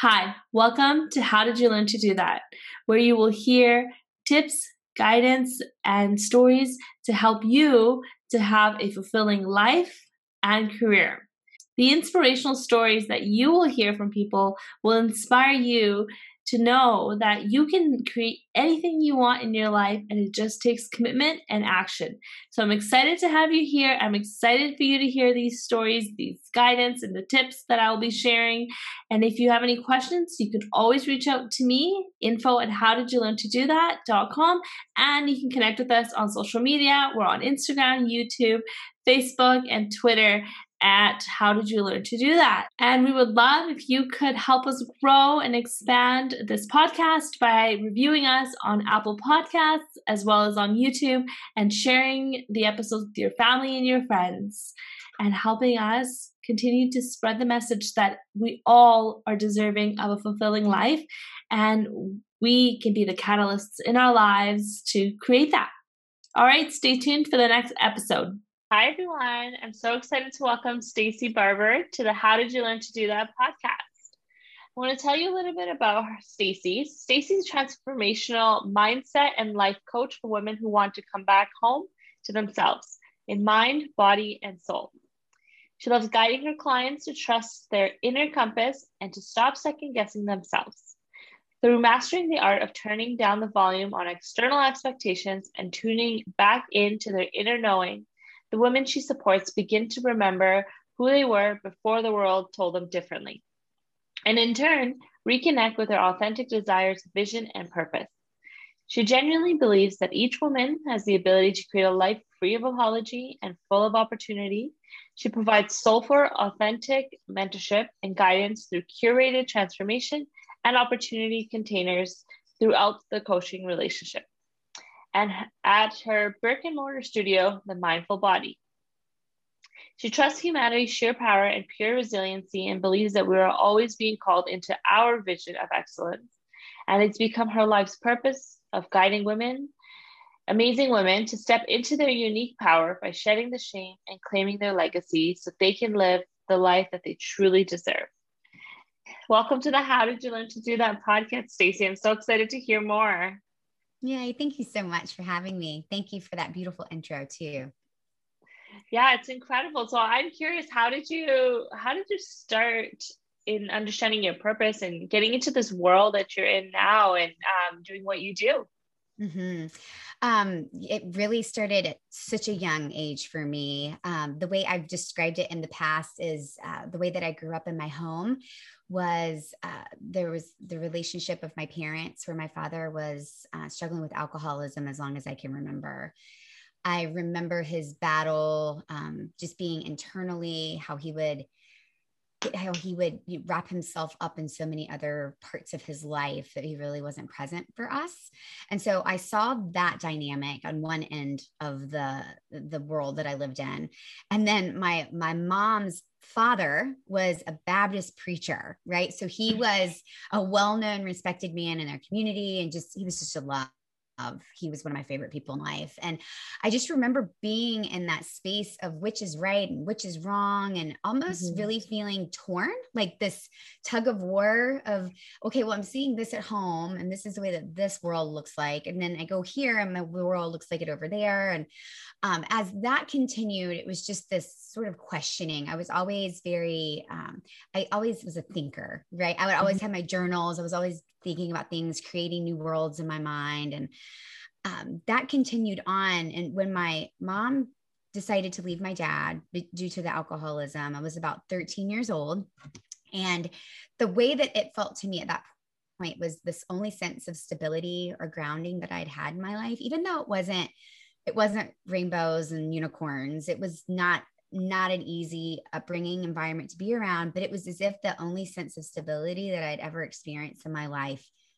Hi, welcome to How Did You Learn to Do That, where you will hear tips, guidance, and stories to help you to have a fulfilling life and career. The inspirational stories that you will hear from people will inspire you to know that you can create anything you want in your life, and it just takes commitment and action. So I'm excited to have you here. I'm excited for you to hear these stories, these guidance, and the tips that I'll be sharing. And if you have any questions, you can always reach out to me, info@howdidyoullearntodothat.com, and you can connect with us on social media. We're on Instagram, YouTube, Facebook, and Twitter at How Did You Learn to Do That? And we would love if you could help us grow and expand this podcast by reviewing us on Apple Podcasts as well as on YouTube and sharing the episodes with your family and your friends and helping us continue to spread the message that we all are deserving of a fulfilling life and we can be the catalysts in our lives to create that. All right, stay tuned for the next episode. Hi, everyone. I'm so excited to welcome Stacey Barber to the How Did You Learn to Do That podcast. I want to tell you a little bit about Stacey. Stacey's a transformational mindset and life coach for women who want to come back home to themselves in mind, body, and soul. She loves guiding her clients to trust their inner compass and to stop second-guessing themselves. Through mastering the art of turning down the volume on external expectations and tuning back into their inner knowing, the women she supports begin to remember who they were before the world told them differently, and in turn, reconnect with their authentic desires, vision, and purpose. She genuinely believes that each woman has the ability to create a life free of apology and full of opportunity. She provides soulful, authentic mentorship and guidance through curated transformation and opportunity containers throughout the coaching relationship, and at her brick and mortar studio, The Mindful Body. She trusts humanity's sheer power and pure resiliency and believes that we are always being called into our vision of excellence. And it's become her life's purpose of guiding women, amazing women, to step into their unique power by shedding the shame and claiming their legacy so they can live the life that they truly deserve. Welcome to the How Did You Learn to Do That podcast, Stacey. I'm so excited to hear more. Yay, thank you so much for having me. Thank you for that beautiful intro too. Yeah, it's incredible. So I'm curious, how did you start in understanding your purpose and getting into this world that you're in now and doing what you do? Mm-hmm. It really started at such a young age for me. The way I've described it in the past is the way that I grew up in my home was there was the relationship of my parents where my father was struggling with alcoholism as long as I can remember. I remember his battle, just being internally, how he would wrap himself up in so many other parts of his life that he really wasn't present for us. And so I saw that dynamic on one end of the world that I lived in. And then my mom's father was a Baptist preacher, right? So he was a well-known, respected man in their community, and he was just a love. He was one of my favorite people in life. And I just remember being in that space of which is right and which is wrong, and almost really feeling torn, like this tug of war of, okay, well, I'm seeing this at home and this is the way that this world looks like. And then I go here and the world looks like it over there. And as that continued, it was just this sort of questioning. I was always I always was a thinker, right? I would always have my journals. I was always thinking about things, creating new worlds in my mind. And that continued on. And when my mom decided to leave my dad due to the alcoholism, I was about 13 years old. And the way that it felt to me at that point was this only sense of stability or grounding that I'd had in my life, even though it wasn't rainbows and unicorns. It was not an easy upbringing environment to be around, but it was as if the only sense of stability that I'd ever experienced in my life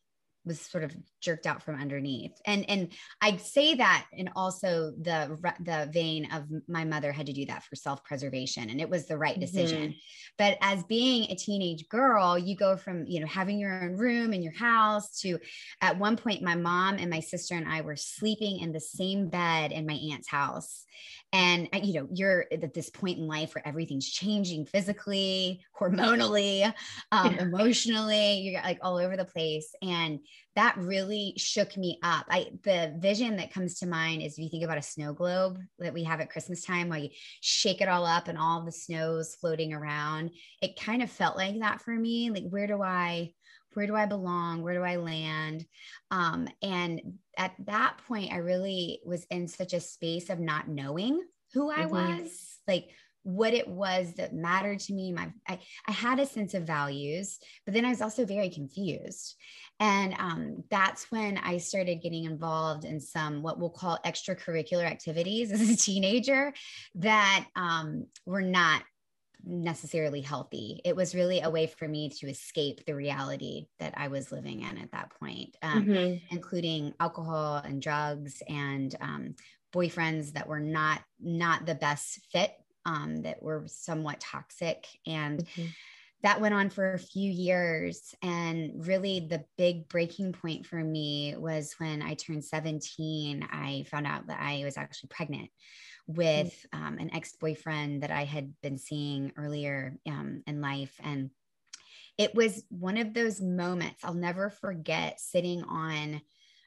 was sort of jerked out from underneath. And I say that in also the vein of my mother had to do that for self-preservation, and it was the right decision. But as being a teenage girl, you go from, having your own room in your house to, at one point, my mom and my sister and I were sleeping in the same bed in my aunt's house. And, you're at this point in life where everything's changing physically, hormonally, emotionally, you're like all over the place. And that really shook me up. The vision that comes to mind is, if you think about a snow globe that we have at Christmas time, where you shake it all up and all the snow's floating around, it kind of felt like that for me. Like, where do I belong? Where do I land? And at that point, I really was in such a space of not knowing who I was, like what it was that mattered to me. I had a sense of values, but then I was also very confused. And that's when I started getting involved in some, what we'll call extracurricular activities as a teenager that were not necessarily healthy. It was really a way for me to escape the reality that I was living in at that point, including alcohol and drugs and boyfriends that were not the best fit, that were somewhat toxic. And that went on for a few years. And really the big breaking point for me was when I turned 17. I found out that I was actually pregnant with an ex-boyfriend that I had been seeing earlier in life. And it was one of those moments I'll never forget, sitting on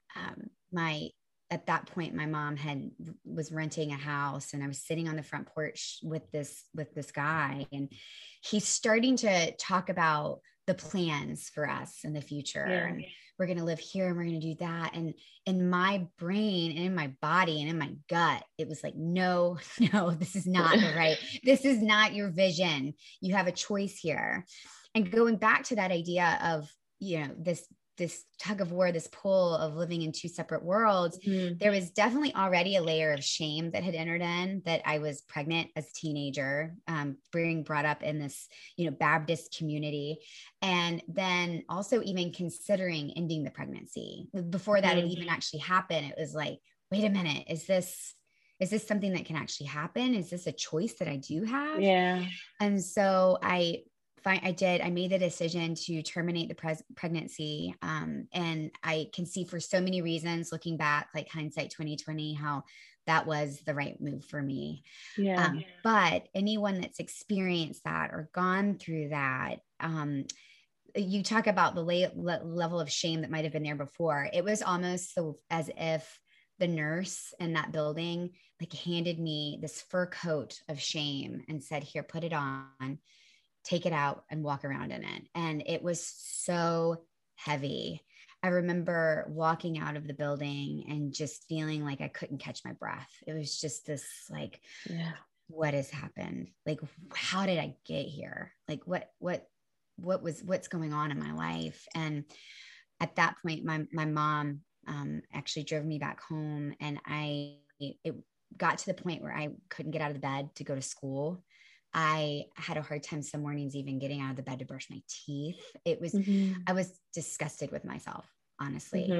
at that point, my mom was renting a house, and I was sitting on the front porch with this guy, and he's starting to talk about the plans for us in the future. And we're going to live here and we're going to do that. And in my brain and in my body and in my gut, it was like, no, this is not this is not your vision. You have a choice here. And going back to that idea of, this tug of war, this pull of living in two separate worlds, there was definitely already a layer of shame that had entered in, that I was pregnant as a teenager, being brought up in this, Baptist community. And then also even considering ending the pregnancy. Before that had even actually happened, it was like, wait a minute, is this something that can actually happen? Is this a choice that I do have? Yeah. And so I made the decision to terminate the pregnancy. And I can see, for so many reasons, looking back, like hindsight 2020, how that was the right move for me. Yeah. But anyone that's experienced that or gone through that, you talk about the level of shame that might've been there before. It was almost as if the nurse in that building like handed me this fur coat of shame and said, here, put it on, take it out and walk around in it. And it was so heavy. I remember walking out of the building and just feeling like I couldn't catch my breath. It was just this like, what has happened? Like, how did I get here? Like, what's going on in my life? And at that point, my mom actually drove me back home, and it got to the point where I couldn't get out of the bed to go to school. I had a hard time some mornings even getting out of the bed to brush my teeth. It was, I was disgusted with myself, honestly.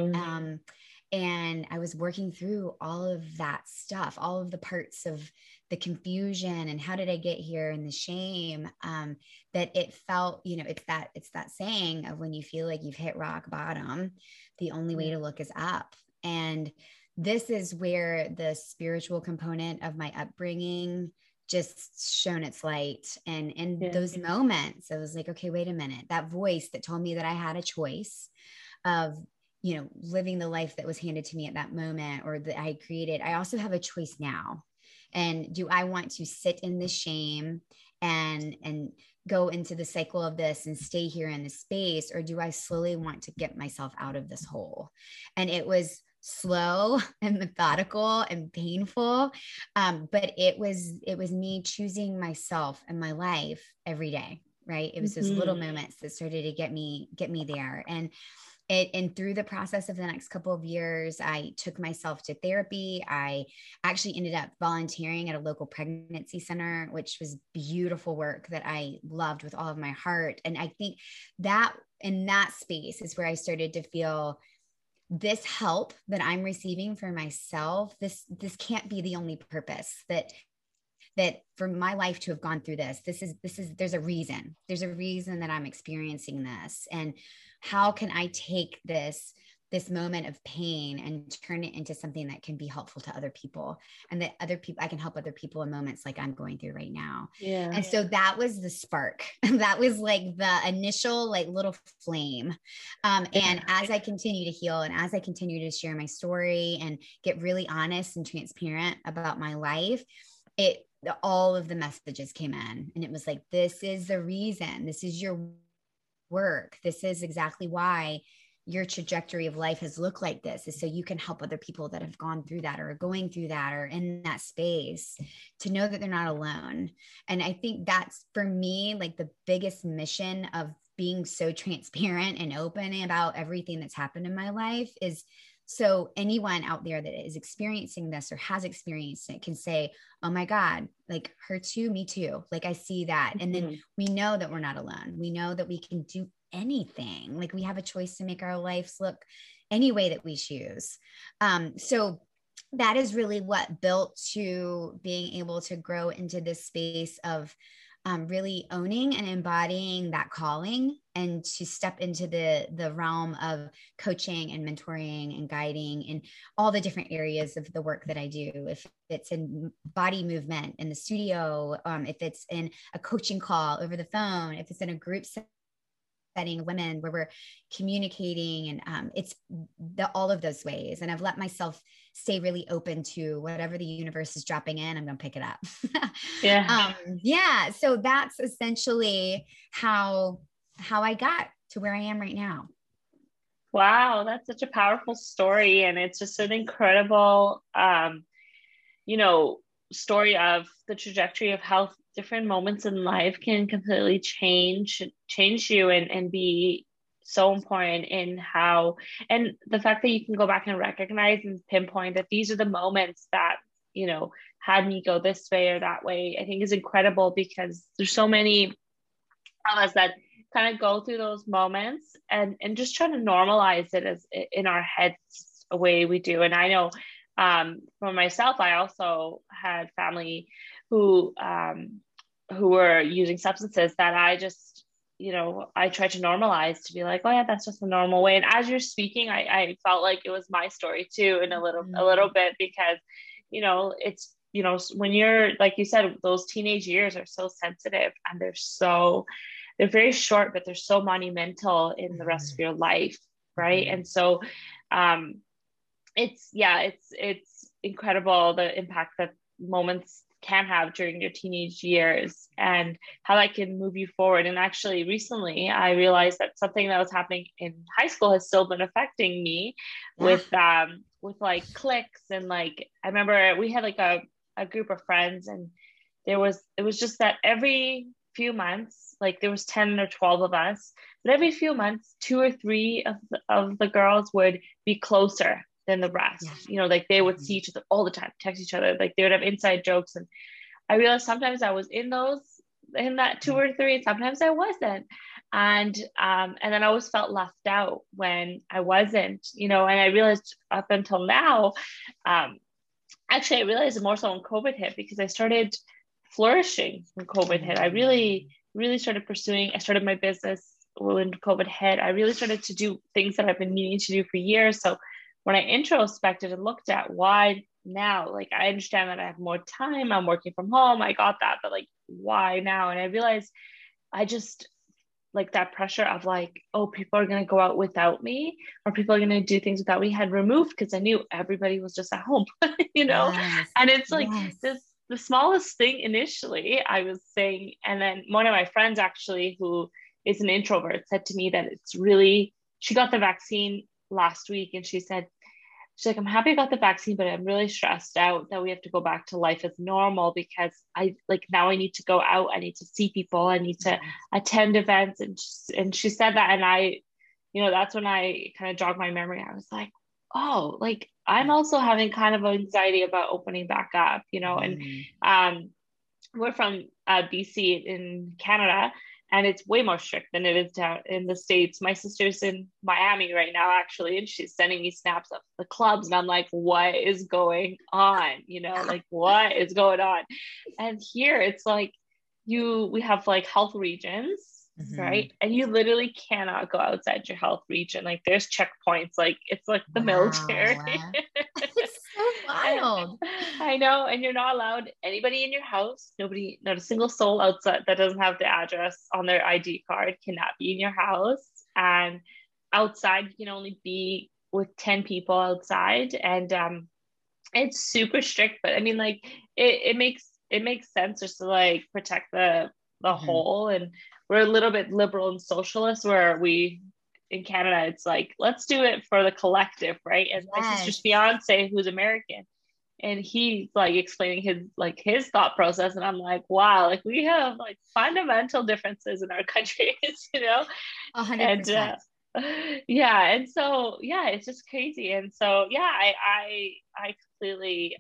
And I was working through all of that stuff, all of the parts of the confusion and how did I get here, and the shame, that it felt, it's that saying of, when you feel like you've hit rock bottom, the only way to look is up. And this is where the spiritual component of my upbringing just shone its light. And in those moments, I was like, okay, wait a minute, that voice that told me that I had a choice of, living the life that was handed to me at that moment, or that I had created. I also have a choice now. And do I want to sit in the shame and go into the cycle of this and stay here in this space? Or do I slowly want to get myself out of this hole? And it was slow and methodical and painful. But it was me choosing myself and my life every day. right? It was those little moments that started to get me there. And through the process of the next couple of years, I took myself to therapy. I actually ended up volunteering at a local pregnancy center, which was beautiful work that I loved with all of my heart. And I think that in that space is where I started to feel this help that I'm receiving for myself. This can't be the only purpose that for my life to have gone through this is, there's a reason that I'm experiencing this. And how can I take this moment of pain and turn it into something that can be helpful to other people, and that I can help other people in moments like I'm going through right now. Yeah. And so that was the spark. That was like the initial like little flame. And as I continue to heal, and as I continue to share my story and get really honest and transparent about my life, all of the messages came in, and it was like, this is the reason, this is your work. This is exactly why your trajectory of life has looked like this, is so you can help other people that have gone through that or are going through that or in that space, to know that they're not alone. And I think that's, for me, like the biggest mission of being so transparent and open about everything that's happened in my life, is so anyone out there that is experiencing this or has experienced it can say, oh my God, like her too, me too. Like I see that. And then we know that we're not alone. We know that we can do anything. Like we have a choice to make our lives look any way that we choose. So that is really what built to being able to grow into this space of really owning and embodying that calling, and to step into the realm of coaching and mentoring and guiding in all the different areas of the work that I do. If it's in body movement in the studio, if it's in a coaching call over the phone, if it's in a group setting, women, where we're communicating, and it's all of those ways. And I've let myself stay really open to whatever the universe is dropping in. I'm going to pick it up. Yeah. So that's essentially how I got to where I am right now. Wow, that's such a powerful story, and it's just an incredible, story of the trajectory of how different moments in life can completely change you and be so important in how, and the fact that you can go back and recognize and pinpoint that these are the moments that, had me go this way or that way, I think is incredible, because there's so many of us that kind of go through those moments and just try to normalize it as in our heads a way we do. And I know for myself, I also had family who were using substances that I just, I tried to normalize, to be like, oh yeah, that's just the normal way. And as you're speaking, I felt like it was my story too, in a little bit, because, it's, when you're, like you said, those teenage years are so sensitive, and they're very short, but they're so monumental in the rest of your life. Right. And so, it's incredible the impact that moments can have during your teenage years and how that can move you forward. And actually recently I realized that something that was happening in high school has still been affecting me with like cliques. And like, I remember we had like a group of friends, and it was just that every few months, like there was 10 or 12 of us, but every few months, 2 or 3 of the girls would be closer than the rest. Like they would see each other all the time, text each other, like they would have inside jokes. And I realized sometimes I was in that 2 or 3, and sometimes I wasn't. And then I always felt left out when I wasn't, and I realized up until now, actually I realized it more so when COVID hit, because I started flourishing when COVID hit. I really, really started I started my business when COVID hit. I really started to do things that I've been needing to do for years. So when I introspected and looked at why now, like I understand that I have more time, I'm working from home, I got that, but like why now? And I realized I just like that pressure of like, oh, people are going to go out without me, or people are going to do things without me, had removed, because I knew everybody was just at home, Yes. And it's like the smallest thing initially, I was saying. And then one of my friends actually, who is an introvert, said to me that she got the vaccine last week, and she said she's like, I'm happy I got the vaccine, but I'm really stressed out that we have to go back to life as normal because I like now I need to go out. I need to see people. I need to attend events. And she said that. And I, that's when I kind of jogged my memory. I was like, oh, like I'm also having kind of anxiety about opening back up, and we're from BC in Canada, and it's way more strict than it is down in the States. My sister's in Miami right now, actually, and she's sending me snaps of the clubs. And I'm like, what is going on? Like what is going on? And here it's like we have like health regions, right? And you literally cannot go outside your health region. Like there's checkpoints, like it's like the military. It's so wild. I know. And you're not allowed anybody in your house, not a single soul outside that doesn't have the address on their ID card cannot be in your house. And outside you can only be with 10 people outside. And it's super strict, but I mean, like it makes sense just to like protect the whole. And we're a little bit liberal and socialist, where we in Canada, it's like, let's do it for the collective, right? And my sister's fiance, who's American, and he's like explaining his thought process. And I'm like, wow, like we have like fundamental differences in our countries, 100%. And and so it's just crazy. And so I completely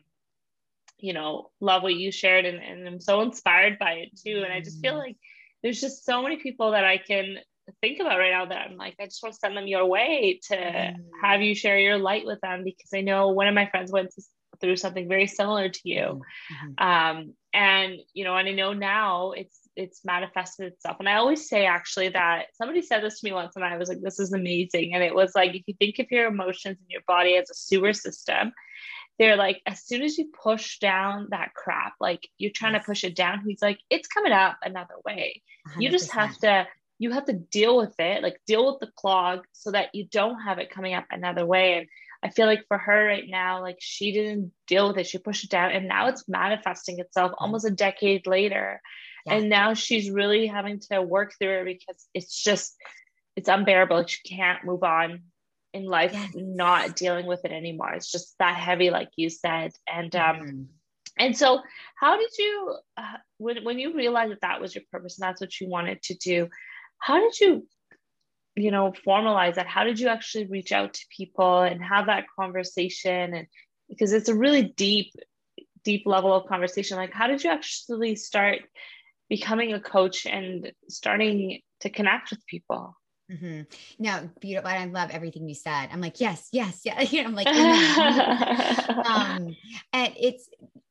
love what you shared, and I'm so inspired by it too. And I just feel like there's just so many people that I can think about right now that I'm like, I just want to send them your way to have you share your light with them, because I know one of my friends went through something very similar to you. And I know now it's manifested itself. And I always say actually that somebody said this to me once, and I was like, this is amazing. And it was like, if you think of your emotions in your body as a sewer system, they're like, as soon as you push down that crap, like you're trying to push it down, he's like, it's coming up another way. 100%. You have to deal with it, like deal with the clog so that you don't have it coming up another way. And I feel like for her right now, like she didn't deal with it. She pushed it down, and now it's manifesting itself almost a decade later. Yeah. And now she's really having to work through it because it's unbearable. Like she can't move on in life, not dealing with it anymore. It's just that heavy, like you said. And and so how did you when you realized that was your purpose and that's what you wanted to do, how did you formalize that? How did you actually reach out to people and have that conversation? And because it's a really deep level of conversation, like how did you actually start becoming a coach and starting to connect with people? No, beautiful. I love everything you said. I'm like, yes. I'm like, and it's,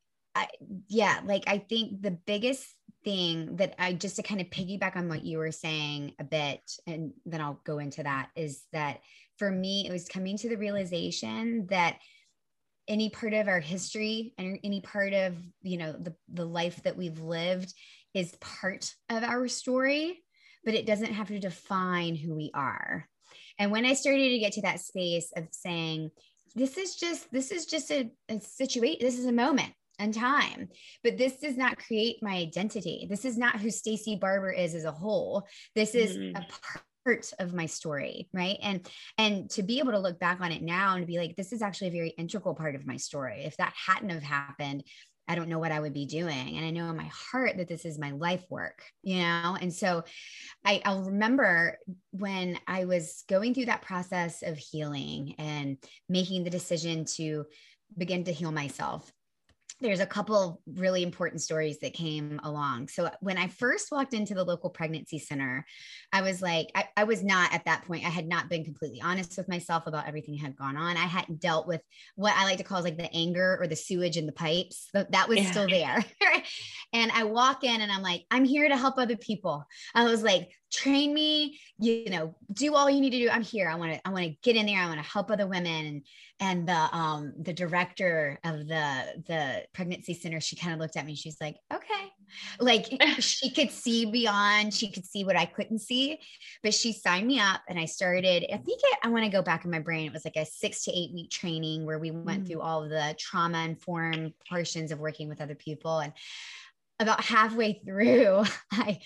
I think the biggest thing that just to kind of piggyback on what you were saying a bit, and then I'll go into that, is that for me, it was coming to the realization that any part of our history and any part of, the life that we've lived is part of our story, but it doesn't have to define who we are. And when I started to get to that space of saying, this is just a situation, this is a moment in time, but this does not create my identity. This is not who Stacey Barber is as a whole. This is a part of my story, right? And to be able to look back on it now and be like, this is actually a very integral part of my story. If that hadn't have happened, I don't know what I would be doing. And I know in my heart that this is my life work, And so I'll remember when I was going through that process of healing and making the decision to begin to heal myself. There's a couple really important stories that came along. So when I first walked into the local pregnancy center, I was like, I was not at that point. I had not been completely honest with myself about everything that had gone on. I hadn't dealt with what I like to call like the anger or the sewage in the pipes. That was still there. And I walk in and I'm like, I'm here to help other people. I was like, train me, do all you need to do. I'm here. I want to get in there. I want to help other women. And the director of the pregnancy center, she kind of looked at me. She's like, okay. Like she could see beyond, she could see what I couldn't see, but she signed me up and I started, I want to go back in my brain. It was like a 6 to 8 week training where we went through all of the trauma informed portions of working with other people. And about halfway through,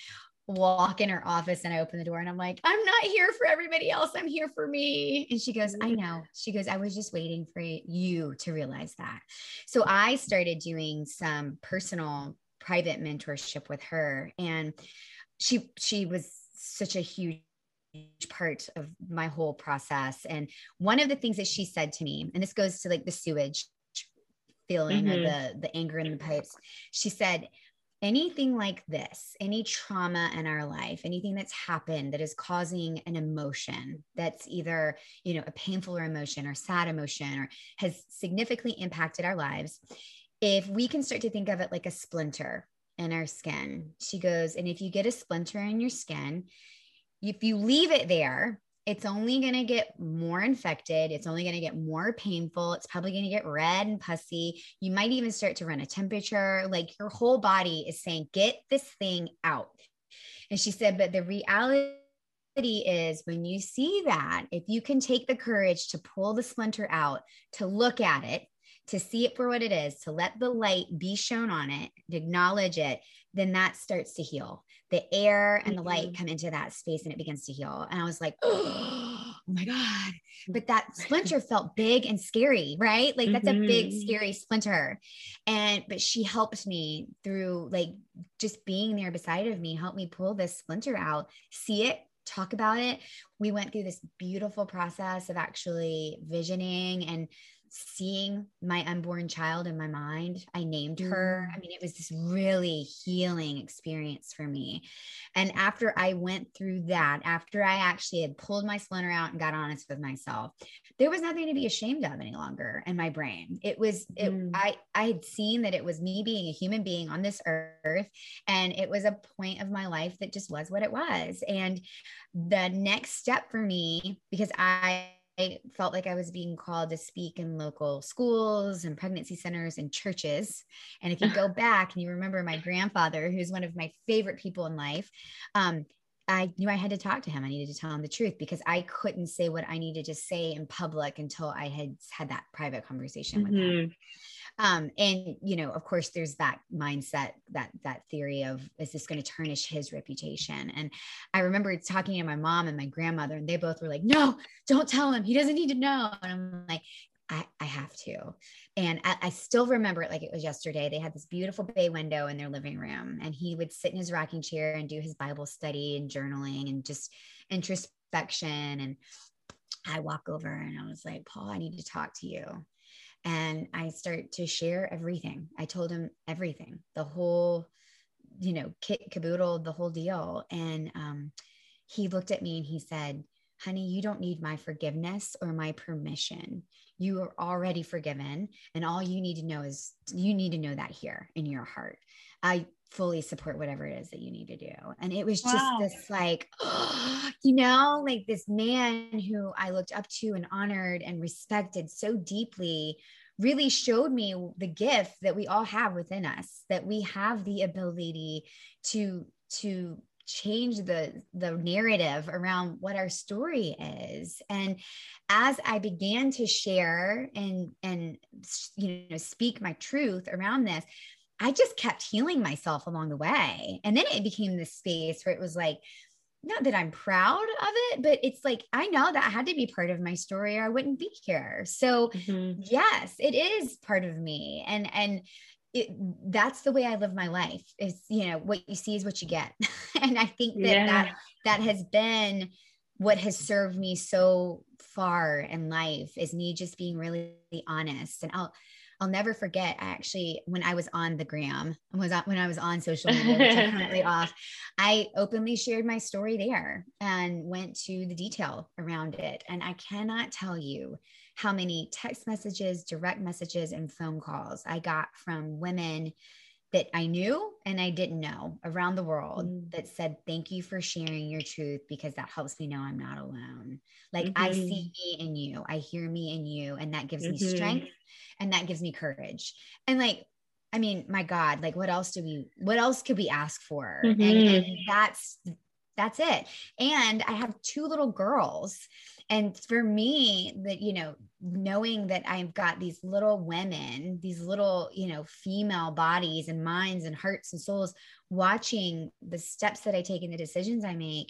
walk in her office and I open the door and I'm like, I'm not here for everybody else. I'm here for me. And she goes, I know. She goes, I was just waiting for you to realize that. So I started doing some personal private mentorship with her. And she was such a huge part of my whole process. And one of the things that she said to me, and this goes to like the sewage feeling or the anger in the pipes, she said, anything like this, any trauma in our life, anything that's happened that is causing an emotion that's either, you know, a painful emotion or sad emotion or has significantly impacted our lives, if we can start to think of it like a splinter in our skin, she goes, and if you get a splinter in your skin, if you leave it there, it's only going to get more infected. It's only going to get more painful. It's probably going to get red and pussy. You might even start to run a temperature. Like your whole body is saying, get this thing out. And she said, but the reality is when you see that, if you can take the courage to pull the splinter out, to look at it, to see it for what it is, to let the light be shown on it, to acknowledge it, then that starts to heal. The air and the light come into that space and it begins to heal. And I was like, oh my God. But that splinter felt big and scary, right? Like that's a big, scary splinter. But she helped me through like just being there beside of me, helped me pull this splinter out, see it, talk about it. We went through this beautiful process of actually visioning and seeing my unborn child in my mind. I named her. I mean, it was this really healing experience for me. And after I went through that, after I actually had pulled my splinter out and got honest with myself, there was nothing to be ashamed of any longer in my brain. I had seen that it was me being a human being on this earth. And it was a point of my life that just was what it was. And the next step for me, because I felt like I was being called to speak in local schools and pregnancy centers and churches. And if you go back and you remember my grandfather, who's one of my favorite people in life, I knew I had to talk to him. I needed to tell him the truth because I couldn't say what I needed to say in public until I had that private conversation with him. And, you know, of course, there's that mindset, that theory of, is this going to tarnish his reputation? And I remember talking to my mom and my grandmother, and they both were like, no, don't tell him. He doesn't need to know. And I'm like, I have to. And I still remember it like it was yesterday. They had this beautiful bay window in their living room, and he would sit in his rocking chair and do his Bible study and journaling and just introspection. And I walk over and I was like, Paul, I need to talk to you. And I start to share everything. I told him everything, the whole, you know, kit caboodle, the whole deal. And he looked at me and he said, honey, you don't need my forgiveness or my permission. You are already forgiven. And all you need to know is you need to know that here in your heart. I fully support whatever it is that you need to do. And it was just this like, you know, like this man who I looked up to and honored and respected so deeply really showed me the gift that we all have within us, that we have the ability to change the narrative around what our story is. And as I began to share and you know, speak my truth around this, I just kept healing myself along the way. And then it became this space where it was like, not that I'm proud of it, but it's like, I know that had to be part of my story or I wouldn't be here. So yes, it is part of me. And that's the way I live my life. Is, you know, what you see is what you get. And I think that has been what has served me so far in life, is me just being really honest. And I'll never forget, actually, when I was on the gram, when I was on social media, which I'm currently off, I openly shared my story there and went to the detail around it. And I cannot tell you how many text messages, direct messages, and phone calls I got from women that I knew and I didn't know around the world that said, thank you for sharing your truth, because that helps me know I'm not alone. Like I see me in you, I hear me in you, and that gives me strength and that gives me courage. And like, I mean, my God, like what else could we ask for? And that's That's it. And I have 2 little girls. And for me, that, you know, knowing that I've got these little women, these little, you know, female bodies and minds and hearts and souls, watching the steps that I take and the decisions I make,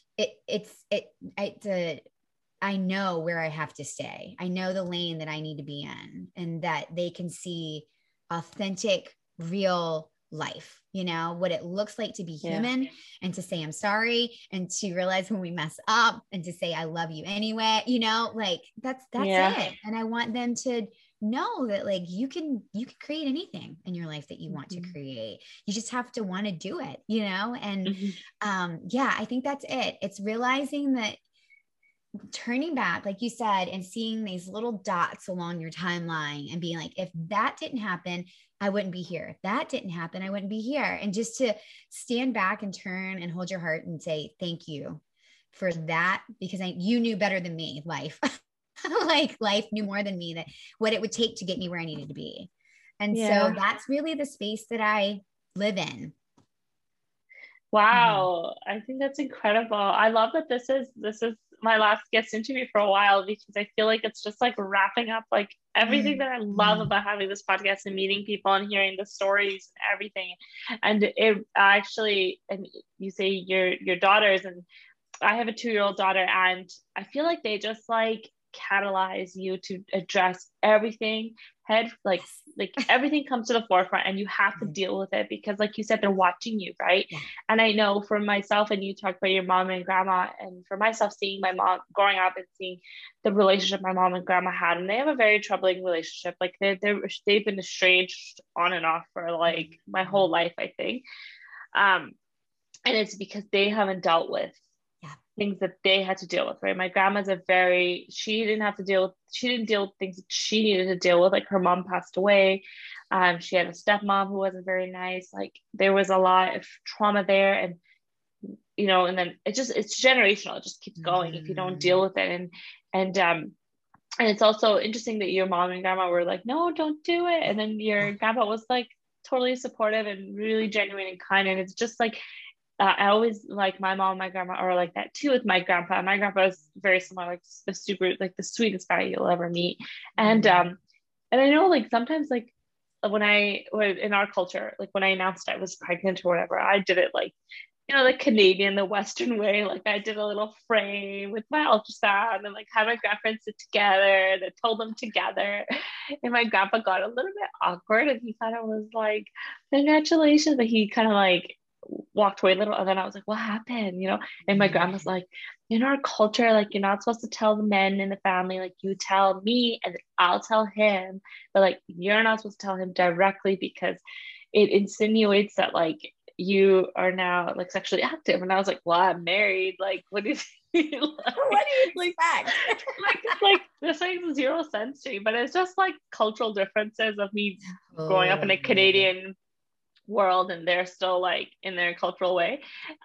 I know where I have to stay. I know the lane that I need to be in, and that they can see authentic, real life, you know, what it looks like to be human, and to say, I'm sorry, and to realize when we mess up, and to say, I love you anyway, you know, like that's it. And I want them to know that, like, you can create anything in your life that you want to create. You just have to want to do it, you know? And, I think that's it. It's realizing that, turning back, like you said, and seeing these little dots along your timeline and being like, if that didn't happen, I wouldn't be here. If that didn't happen, I wouldn't be here. And just to stand back and turn and hold your heart and say, thank you for that, because you knew better than me, life. Like life knew more than me, that what it would take to get me where I needed to be. And so that's really the space that I live in. Wow. I think that's incredible. I love that this is my last guest interview for a while, because I feel like it's just like wrapping up like everything that I love about having this podcast and meeting people and hearing the stories and everything. And it actually, and you say your daughters, and I have a 2-year-old daughter, and I feel like they just like catalyze you to address everything like everything comes to the forefront, and you have to deal with it, because like you said, they're watching you, right? And I know for myself, and you talked about your mom and grandma, and for myself, seeing my mom growing up and seeing the relationship my mom and grandma had, and they have a very troubling relationship. Like they've been estranged on and off for like my whole life, I think. And it's because they haven't dealt with things that they had to deal with, right? My grandma's she didn't deal with things that she needed to deal with. Like her mom passed away. She had a stepmom who wasn't very nice. Like there was a lot of trauma there, and, you know, and then it's generational. It just keeps going if you don't deal with it. And it's also interesting that your mom and grandma were like, no, don't do it. And then your grandpa was like totally supportive and really genuine and kind. And it's just like, I always, like, my mom and my grandma are like that too with my grandpa. My grandpa is very similar, like the sweetest guy you'll ever meet. And I know, like, sometimes, like, when in our culture, like when I announced I was pregnant or whatever, I did it like, you know, the Canadian, the Western way. Like I did a little frame with my ultrasound and like had my grandparents sit together and I told them together. And my grandpa got a little bit awkward, and he kind of was like, congratulations, but he kind of like walked away a little. And then I was like, what happened, you know? And my grandma's like, in our culture, like, you're not supposed to tell the men in the family, like, you tell me and I'll tell him, but like you're not supposed to tell him directly, because it insinuates that like you are now like sexually active. And I was like, well, I'm married, like, what is like, what do you expect? like this makes zero sense to me, but it's just like cultural differences of me growing up in a Canadian world, and they're still like in their cultural way.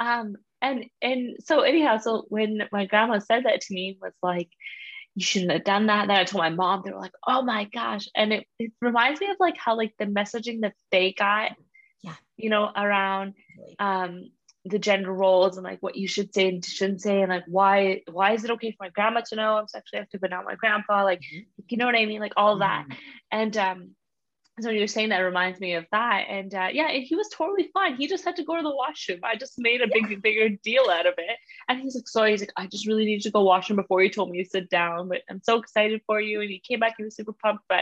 And so anyhow, so when my grandma said that to me, was like, you shouldn't have done that. And then I told my mom, they were like, oh my gosh. And it reminds me of like how like the messaging that they got, you know, around the gender roles and like what you should say and shouldn't say, and like why is it okay for my grandma to know I'm sexually active but not my grandpa, like, you know what I mean, like all of that. And so when you're saying that, reminds me of that. And he was totally fine. He just had to go to the washroom. I just made a bigger deal out of it. And he's like, sorry. He's like, I just really need to go washroom before you told me to sit down. But I'm so excited for you. And he came back, he was super pumped. But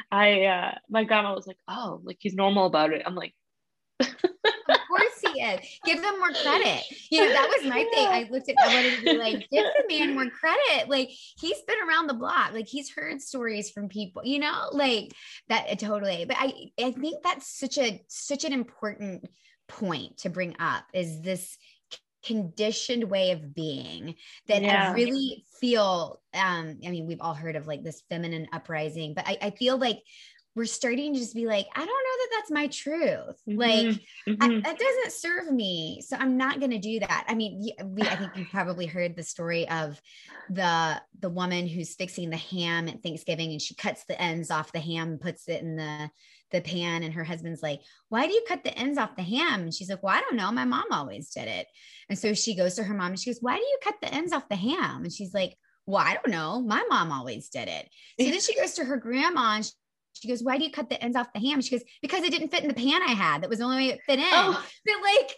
my grandma was like, oh, like he's normal about it. I'm like, of course he is. Give them more credit. You know, that was my thing. I wanted to be like, give the man more credit. Like, he's been around the block. Like, he's heard stories from people, you know, like that. Totally. But I think that's such an important point to bring up, is this conditioned way of being that I really feel, I mean, we've all heard of like this feminine uprising, but I feel like we're starting to just be like, I don't know that that's my truth. Like, that doesn't serve me. So I'm not going to do that. I mean, I think you've probably heard the story of the woman who's fixing the ham at Thanksgiving, and she cuts the ends off the ham and puts it in the the pan, and her husband's like, why do you cut the ends off the ham? And she's like, well, I don't know. My mom always did it. And so she goes to her mom and she goes, why do you cut the ends off the ham? And she's like, well, I don't know. My mom always did it. So then she goes to her grandma and she goes, why do you cut the ends off the ham? She goes, because it didn't fit in the pan I had. That was the only way it fit in. Oh. But like,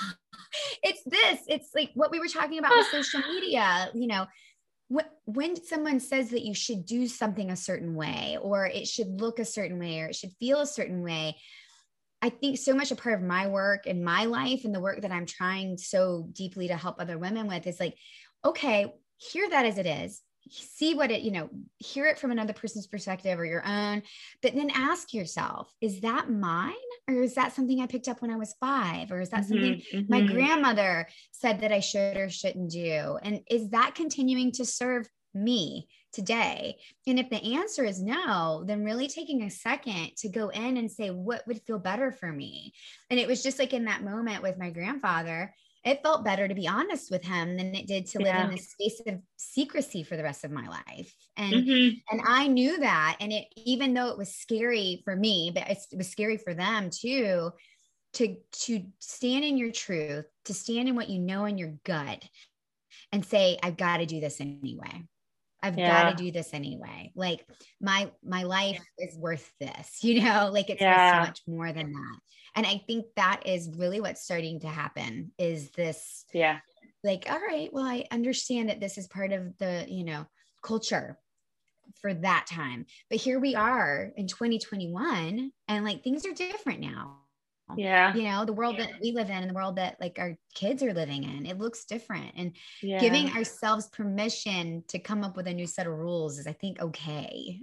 it's like what we were talking about with social media, you know, when someone says that you should do something a certain way, or it should look a certain way, or it should feel a certain way, I think so much a part of my work and my life and the work that I'm trying so deeply to help other women with is like, okay, hear that as it is, see what it, you know, hear it from another person's perspective or your own, but then ask yourself, is that mine? Or is that something I picked up when I was 5? Or is that something my grandmother said that I should or shouldn't do? And is that continuing to serve me today? And if the answer is no, then really taking a second to go in and say, what would feel better for me? And it was just like in that moment with my grandfather, it felt better to be honest with him than it did to live in this space of secrecy for the rest of my life. And, and I knew that. And it, even though it was scary for me, but it was scary for them too, to stand in your truth, to stand in what you know in your gut and say, I've got to do this anyway. I've got to do this anyway. Like my life is worth this, you know, like it's worth so much more than that. And I think that is really what's starting to happen is this, like, all right, well, I understand that this is part of the, you know, culture for that time, but here we are in 2021 and like, things are different now. You know, the world that we live in and the world that like our kids are living in, it looks different, and giving ourselves permission to come up with a new set of rules is, I think, okay.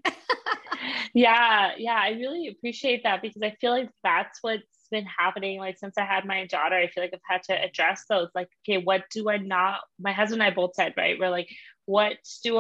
I really appreciate that, because I feel like that's what's been happening. Like since I had my daughter, I feel like I've had to address those. Like, okay, what do I not, my husband and I both said, right? We're like, what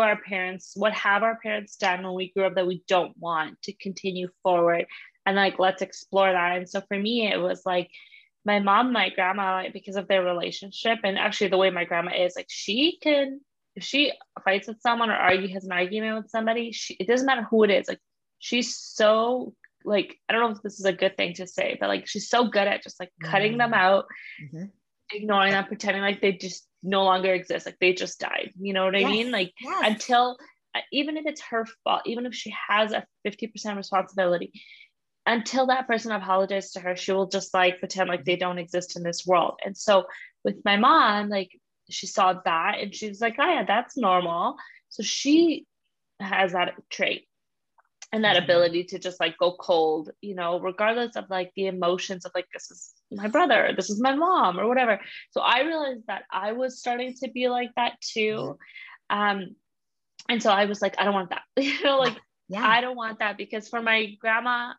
have our parents done when we grew up that we don't want to continue forward? And like, let's explore that. And so for me, it was like my mom, my grandma, like, because of their relationship, and actually the way my grandma is, like, she can, if she fights with someone or has an argument with somebody, it doesn't matter who it is. Like, she's so, like, I don't know if this is a good thing to say, but like, she's so good at just like cutting them out, ignoring them, pretending like they just no longer exist. Like they just died. You know what I mean? Like until, even if it's her fault, even if she has a 50% responsibility, until that person apologizes to her, she will just like pretend like they don't exist in this world. And so with my mom, like she saw that and she was like, oh yeah, that's normal. So she has that trait and that ability to just like go cold, you know, regardless of like the emotions of like, this is my brother, this is my mom or whatever. So I realized that I was starting to be like that too. And so I was like, I don't want that, you know, like, I don't want that, because for my grandma,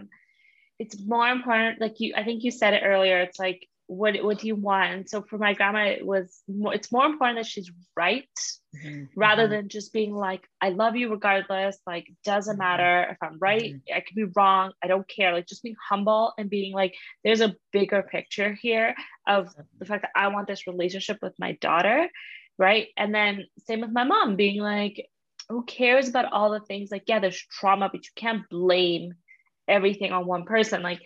it's more important. Like I think you said it earlier. It's like, what do you want? And so for my grandma, it's more important that she's right rather than just being like, I love you regardless. Like, it doesn't matter if I'm right. I could be wrong. I don't care. Like just being humble and being like, there's a bigger picture here of the fact that I want this relationship with my daughter. Right. And then same with my mom being like, who cares about all the things? Like, yeah, there's trauma, but you can't blame everything on one person. Like,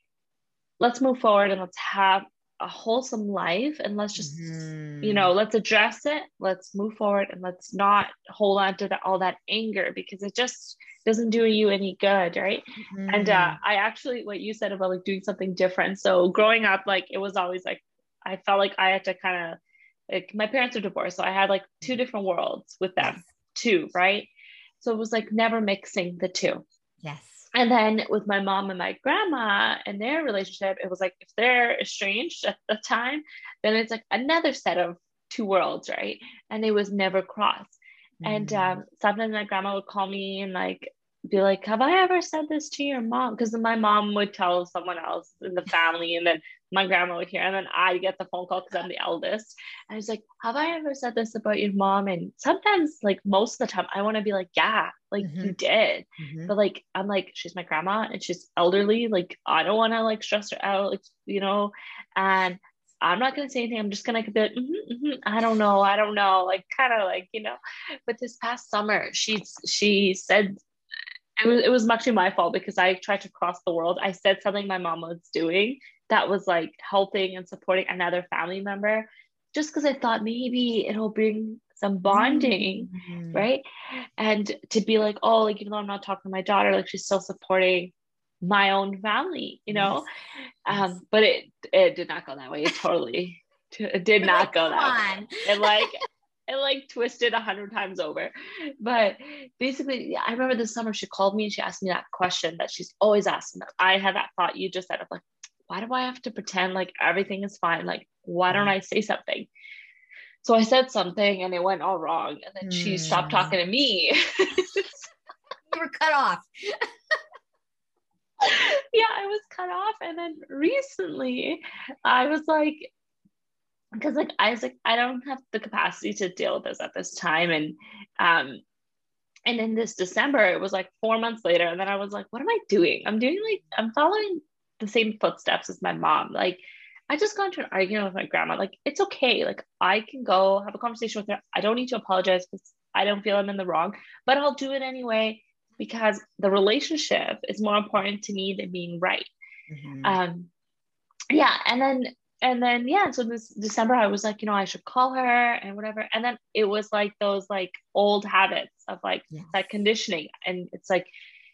let's move forward and let's have a wholesome life, and let's just, you know, let's address it. Let's move forward and let's not hold on to all that anger, because it just doesn't do you any good. Right. And I actually, what you said about like doing something different. So growing up, like it was always like, I felt like I had to kind of, like, my parents are divorced. So I had like 2 different worlds with them too. Right. So it was like never mixing the 2. And then with my mom and my grandma and their relationship, it was like, if they're estranged at the time, then it's like another set of 2 worlds, right? And it was never crossed. And sometimes my grandma would call me and like be like, have I ever said this to your mom? Because my mom would tell someone else in the family, and then my grandma would hear, and then I get the phone call because I'm the eldest. And I was like, have I ever said this about your mom? And sometimes, like most of the time, I want to be like, yeah, like you did. But like, I'm like, she's my grandma and she's elderly. Like, I don't want to like stress her out, like, you know, and I'm not going to say anything. I'm just going to be like, I don't know. Like, kind of like, you know, but this past summer, she said, it was much my fault because I tried to cross the world. I said something my mom was doing that was like helping and supporting another family member just because I thought maybe it'll bring some bonding, right? And to be like, oh, like, even though I'm not talking to my daughter, like she's still supporting my own family, you know? But it did not go that way. It did not go that way. It like twisted 100 times over. But basically, I remember this summer she called me and she asked me that question that she's always asking. That I had that thought you just said of like, why do I have to pretend like everything is fine? Like, why don't I say something? So I said something and it went all wrong. And then she stopped talking to me. You were cut off. Yeah, I was cut off. And then recently I was like, because like I was like, I don't have the capacity to deal with this at this time. And in this December, it was like 4 months later. And then I was like, what am I doing? I'm following the same footsteps as my mom. Like, I just got into an argument with my grandma. Like, it's okay. Like, I can go have a conversation with her. I don't need to apologize because I don't feel I'm in the wrong, but I'll do it anyway because the relationship is more important to me than being right. Yeah. And then, yeah. So this December, I was like, I should call her and whatever. And then it was like those like old habits of like that conditioning. And it's like,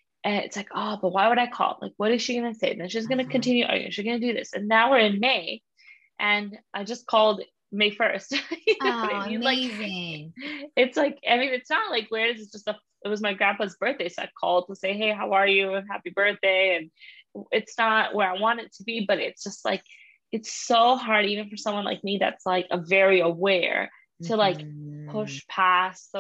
oh, but why would I call? Like, what is she going to say? And then she's going to continue arguing. She's going to do this. And now we're in May and I just called May 1st. You know what I mean? Amazing. Like, it's like, I mean, it's not like weird. It's just it was my grandpa's birthday. So I called to say, hey, how are you? And happy birthday. And it's not where I want it to be, but it's just like, it's so hard, even for someone like me, that's like a very aware to like push past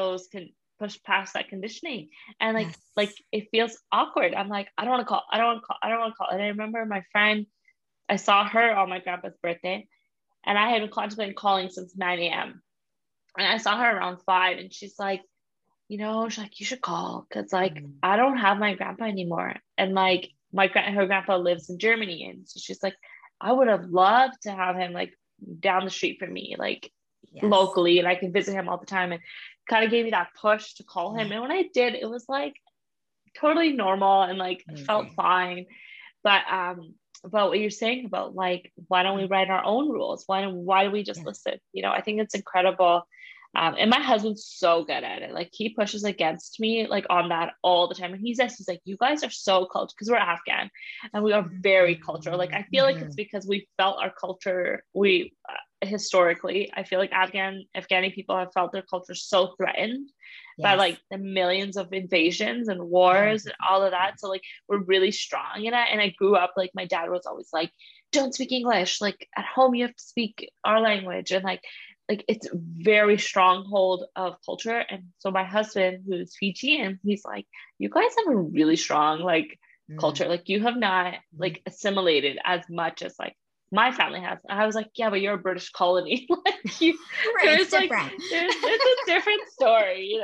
that conditioning. And like it feels awkward. I'm like, I don't want to call. And I remember my friend, I saw her on my grandpa's birthday and I had been contemplating calling since 9 a.m. And I saw her around 5 and she's like, she's like, you should call. Cause like, I don't have my grandpa anymore. And like her grandpa lives in Germany. And so she's like, I would have loved to have him like down the street from me, like locally, and I can visit him all the time. And kind of gave me that push to call him. And when I did, it was like totally normal and like felt fine. But what you're saying about like, why don't we write our own rules? Why do we just listen? I think it's incredible. And my husband's so good at it. Like he pushes against me like on that all the time. And he's like, you guys are so cultural because we're Afghan and we are very cultural. Like I feel like it's because we felt our culture. Historically, I feel like Afghani people have felt their culture so threatened by like the millions of invasions and wars and all of that. So like we're really strong in it. And I grew up like my dad was always like, don't speak English. Like at home you have to speak our language. And like it's very stronghold of culture. And so my husband, who's Fijian, he's like, you guys have a really strong like culture. Like you have not like assimilated as much as like my family has. And I was like, yeah, but you're a British colony. Like you, there's like, it's a different story,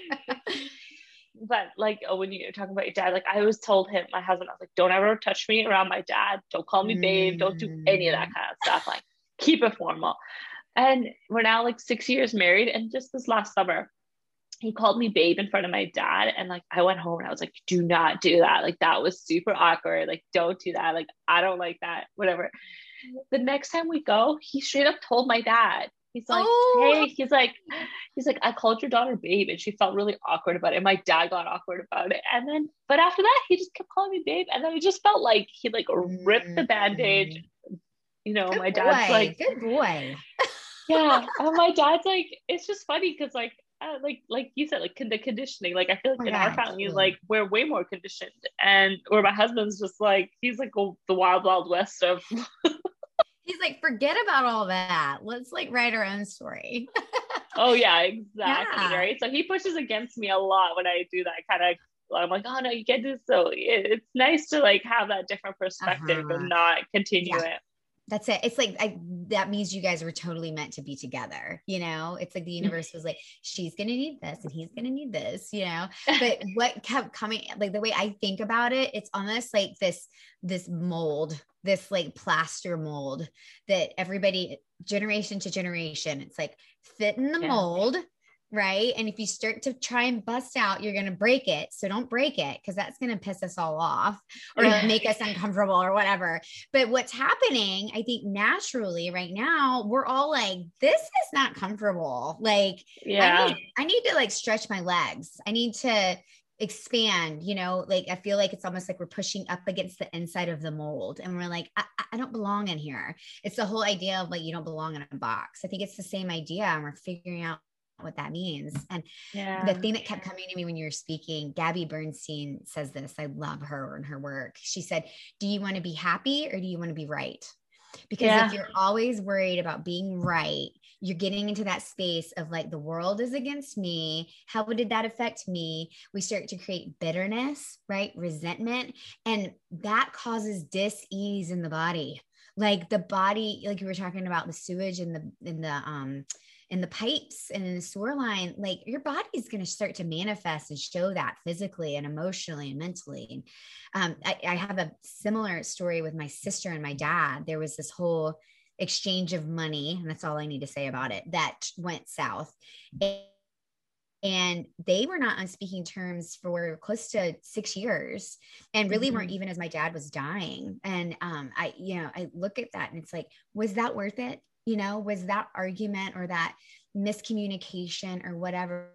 But like, when you're talking about your dad, like I always told him, my husband, I was like, don't ever touch me around my dad. Don't call me babe. Don't do any of that kind of stuff. Like keep it formal. And we're now like 6 years married. And just this last summer, he called me babe in front of my dad. And like, I went home and I was like, do not do that. Like, that was super awkward. Like, don't do that. Like, I don't like that, whatever. The next time we go, he straight up told my dad, he's like, hey, he's like, I called your daughter babe. And she felt really awkward about it. And my dad got awkward about it. And then, but after that, he just kept calling me babe. And then it just felt like he like ripped the bandage. My dad's like, good boy. Yeah. And my dad's like, it's just funny because like you said, like the conditioning, like I feel like in our family, like we're way more conditioned, and or my husband's just like, he's like the wild west of he's like, forget about all that, let's like write our own story. Oh yeah, exactly. Right, so he pushes against me a lot when I do that kind of. I'm like, oh no, you can't do this. So it's nice to like have that different perspective and not continue it. That's it. It's like, that means you guys were totally meant to be together. It's like the universe was like, she's going to need this and he's going to need this, but what kept coming, like the way I think about it, it's almost like this mold, this like plaster mold that everybody, generation to generation, it's like fit in the mold. right? And if you start to try and bust out, you're going to break it. So don't break it, because that's going to piss us all off or make us uncomfortable or whatever. But what's happening, I think naturally right now, we're all like, this is not comfortable. Like, I need to like stretch my legs. I need to expand, like, I feel like it's almost like we're pushing up against the inside of the mold, and we're like, I don't belong in here. It's the whole idea of like, you don't belong in a box. I think it's the same idea, and we're figuring out what that means. And the thing that kept coming to me when you were speaking, Gabby Bernstein says this. I love her and her work. She said, do you want to be happy or do you want to be right? Because if you're always worried about being right, you're getting into that space of like, the world is against me. How did that affect me? We start to create bitterness, right? Resentment. And that causes dis-ease in the body. Like the body, like you were talking about the sewage and in the pipes and in the sewer line, like your body is going to start to manifest and show that physically and emotionally and mentally. And I have a similar story with my sister and my dad. There was this whole exchange of money, and that's all I need to say about it, that went south. And they were not on speaking terms for close to 6 years, and really weren't even as my dad was dying. And I look at that and it's like, was that worth it? Was that argument or that miscommunication or whatever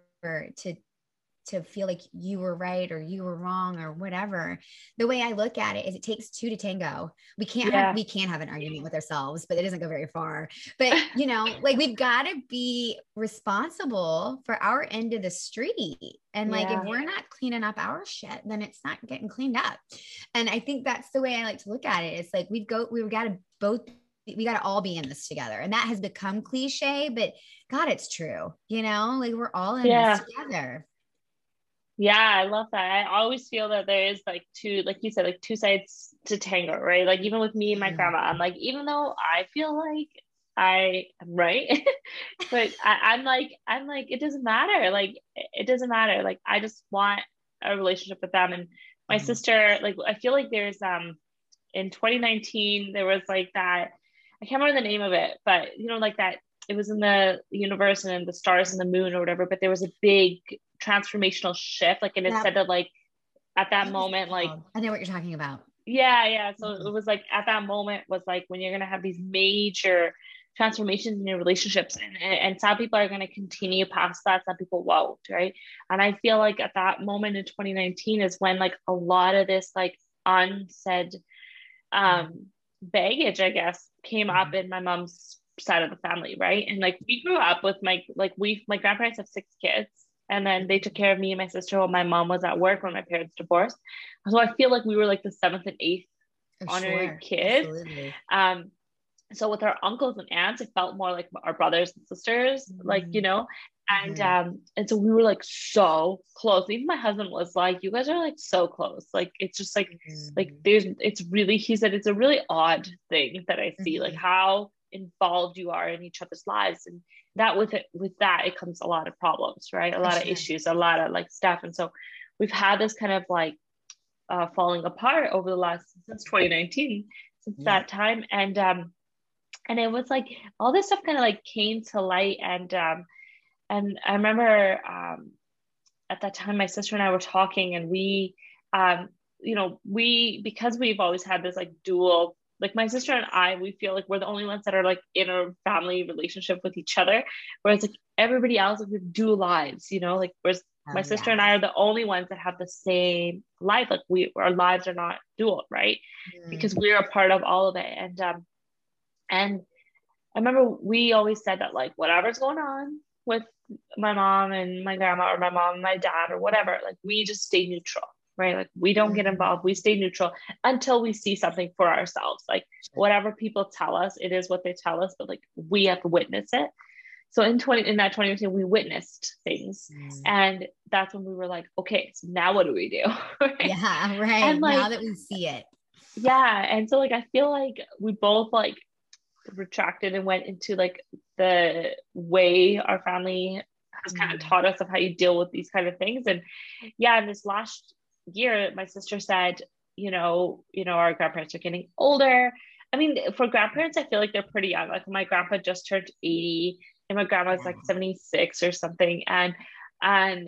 to feel like you were right or you were wrong or whatever? The way I look at it is it takes two to tango. We can't have an argument with ourselves, but it doesn't go very far. But like we've got to be responsible for our end of the street. And like, if we're not cleaning up our shit, then it's not getting cleaned up. And I think that's the way I like to look at it. It's like we got to all be in this together. And that has become cliche, but God, it's true. Like we're all in this together. Yeah, I love that. I always feel that there is like like you said, like two sides to tango, right? Like even with me and my grandma, I'm like, even though I feel like I am right, but I'm like, it doesn't matter. Like, it doesn't matter. Like, I just want a relationship with them. And my sister, like, I feel like there's, in 2019, there was like that, I can't remember the name of it, but like that, it was in the universe and the stars and the moon or whatever, but there was a big transformational shift. Like, and it said that like at that moment, like, I know what you're talking about. Yeah. So it was like at that moment was like when you're going to have these major transformations in your relationships, and some people are going to continue past that, some people won't, right? And I feel like at that moment in 2019 is when like a lot of this like unsaid baggage, I guess, came up in my mom's side of the family, right? And like we grew up with my grandparents have 6 kids, and then they took care of me and my sister while my mom was at work when my parents divorced. So I feel like we were like the 7th and 8th honored kids. Absolutely. So with our uncles and aunts, it felt more like our brothers and sisters, like, and so we were like so close. Even my husband was like, you guys are like so close. Like, it's just like, he said, it's a really odd thing that I see, like how involved you are in each other's lives. And that with that, it comes a lot of problems, right? A lot of issues, a lot of like stuff. And so we've had this kind of like falling apart over the last, since 2019, since that time. And it was like all this stuff kind of like came to light. And I remember at that time, my sister and I were talking, and we, because we've always had this like dual, like my sister and I, we feel like we're the only ones that are like in a family relationship with each other. Whereas like everybody else, like we have dual lives, like whereas my sister and I are the only ones that have the same life. Like our lives are not dual, right? Because we're a part of all of it. And I remember we always said that like whatever's going on with my mom and my grandma, or my mom and my dad, or whatever, like we just stay neutral, right? Like we don't get involved. We stay neutral until we see something for ourselves. Like whatever people tell us, it is what they tell us, but like we have to witness it. So in that 2018, we witnessed things, and that's when we were like, okay, so now what do we do? Right? Yeah, right. And like, now that we see it. Yeah. And so like, I feel like we both like retracted and went into like the way our family has kind of taught us of how you deal with these kind of things. And in this last year, my sister said, our grandparents are getting older. I mean, for grandparents, I feel like they're pretty young. Like my grandpa just turned 80. and my grandma's like 76 or something. And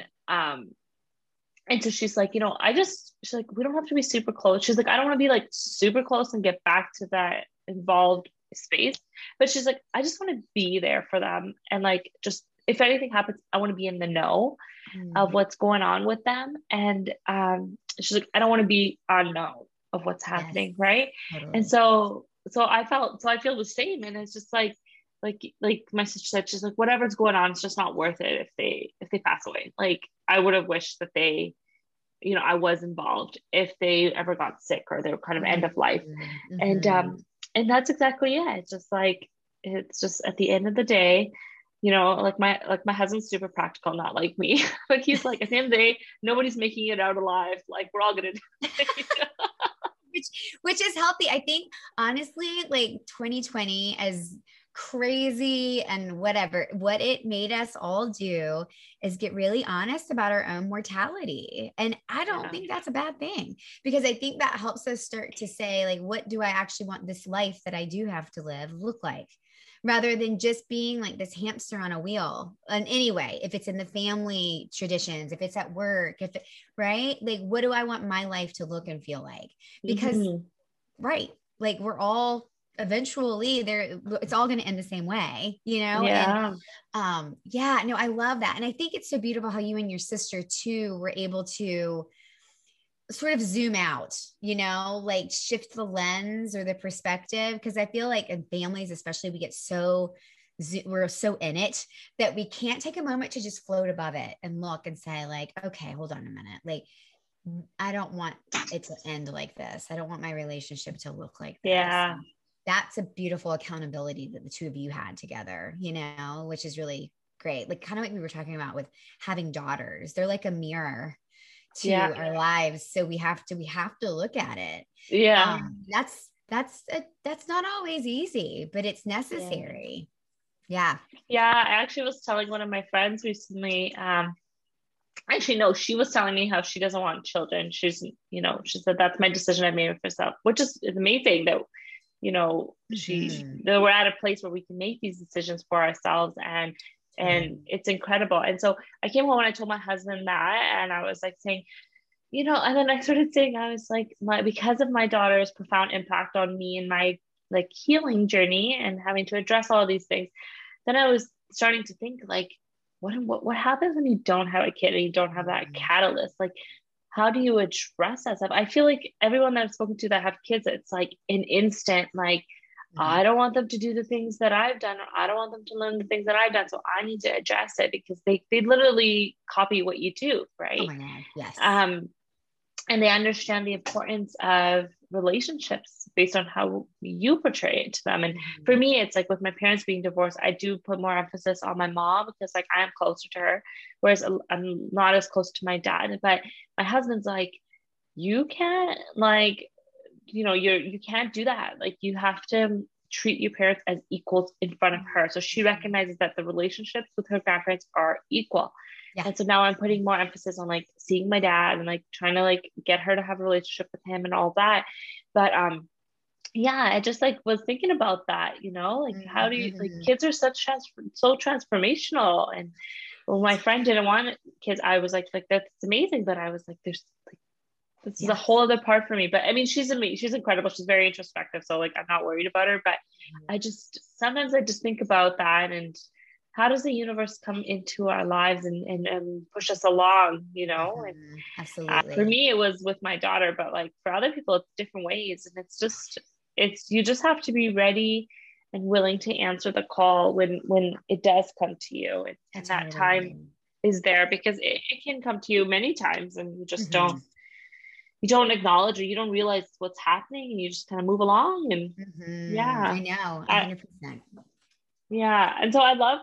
and so she's like, she's like, we don't have to be super close. She's like, I don't want to be like super close and get back to that involved space. But she's like, I just want to be there for them. And like, just if anything happens, I want to be in the know of what's going on with them. And she's like, I don't want to be unknown of what's happening. Yes, right. Totally. And so I feel the same. And it's just like my sister said, she's like, whatever's going on, it's just not worth it if they pass away. Like, I would have wished that they, I was involved if they ever got sick or they were kind of end of life. And that's exactly it. It's just at the end of the day, like my husband's super practical, not like me. But he's like, at the end of the day, nobody's making it out alive. Like, we're all gonna die. which is healthy. I think honestly, like 2020, as crazy and whatever, what it made us all do is get really honest about our own mortality. And I don't think that's a bad thing, because I think that helps us start to say, like, what do I actually want this life that I do have to live look like? Rather than just being like this hamster on a wheel. And anyway, if it's in the family traditions, if it's at work, right? Like, what do I want my life to look and feel like? Because, right, like, we're all eventually there, it's all going to end the same way, Yeah. And no, I love that. And I think it's so beautiful how you and your sister too were able to sort of zoom out, like shift the lens or the perspective. Because I feel like in families, especially, we get we're so in it that we can't take a moment to just float above it and look and say, like, okay, hold on a minute. Like, I don't want it to end like this. I don't want my relationship to look like this. Yeah. That's a beautiful accountability that the two of you had together, which is really great. Like, kind of like we were talking about with having daughters, they're like a mirror to our lives. So we have to look at it. Yeah. That's not always easy, but it's necessary. Yeah. I actually was telling one of my friends recently, actually, no, she was telling me how she doesn't want children. She said, that's my decision I made with myself, which is amazing that, that we're at a place where we can make these decisions for ourselves, and it's incredible. And so I came home and I told my husband that, and I was like saying, and then I started saying, I was like, because of my daughter's profound impact on me and my like healing journey and having to address all these things, then I was starting to think, like, what happens when you don't have a kid and you don't have that catalyst? Like, how do you address that stuff? I feel like everyone that I've spoken to that have kids, it's like an instant, like, I don't want them to do the things that I've done, or I don't want them to learn the things that I've done. So I need to address it, because they literally copy what you do, right? Oh my God, yes. And they understand the importance of relationships based on how you portray it to them. And for me, it's like with my parents being divorced, I do put more emphasis on my mom, because like I am closer to her, whereas I'm not as close to my dad. But my husband's like, you can't, like, you can't do that. Like, you have to treat your parents as equals in front of her. So she recognizes that the relationships with her grandparents are equal. Yeah. And so now I'm putting more emphasis on like seeing my dad and like trying to like get her to have a relationship with him and all that. But I just like was thinking about that, like how do you, like, kids are so transformational. And when my friend didn't want kids, I was like that's amazing. But I was like, there's like, this is a whole other part for me. But I mean, she's incredible. She's very introspective. So like, I'm not worried about her, but sometimes I just think about that, and how does the universe come into our lives and push us along, and absolutely. For me, it was with my daughter, but like for other people, it's different ways. And you just have to be ready and willing to answer the call when it does come to you. And that time is there, because it can come to you many times, and you just you don't acknowledge, or you don't realize what's happening, and you just kind of move along. And I know, 100%. And so I love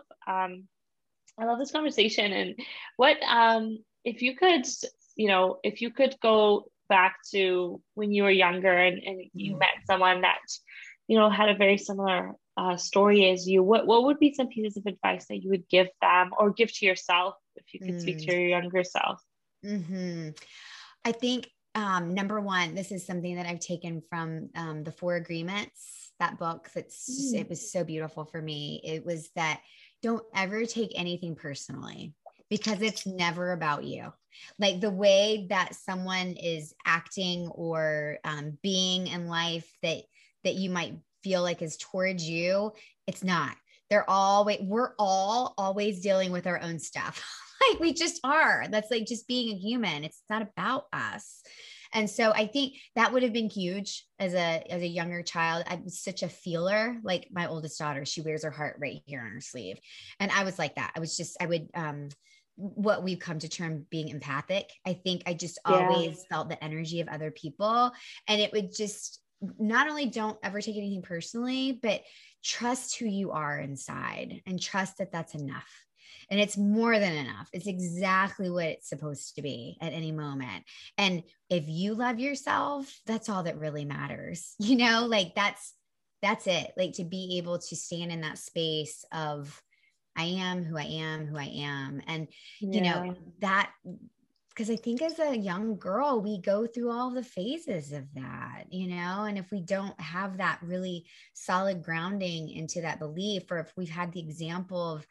this conversation. And what if you could go back to when you were younger and you met someone that had a very similar story as you, what would be some pieces of advice that you would give them, or give to yourself, if you could speak to your younger self? I think number one, this is something that I've taken from the Four Agreements, that book. It was so beautiful for me. It was that don't ever take anything personally, because it's never about you. Like the way that someone is acting or being in life that you might feel like is towards you, it's not. We're all always dealing with our own stuff. Like we just are. That's like just being a human. It's not about us. And so I think that would have been huge as a younger child. I was such a feeler. Like my oldest daughter, she wears her heart right here on her sleeve. And I was like that. I would what we've come to term being empathic. I think I just always felt the energy of other people. And it would just not only don't ever take anything personally, but trust who you are inside and trust that that's enough. And it's more than enough. It's exactly what it's supposed to be at any moment. And if you love yourself, that's all that really matters. Like that's it. Like to be able to stand in that space of I am who I am, who I am. And, that, because I think as a young girl, we go through all the phases of that, and if we don't have that really solid grounding into that belief, or if we've had the example of,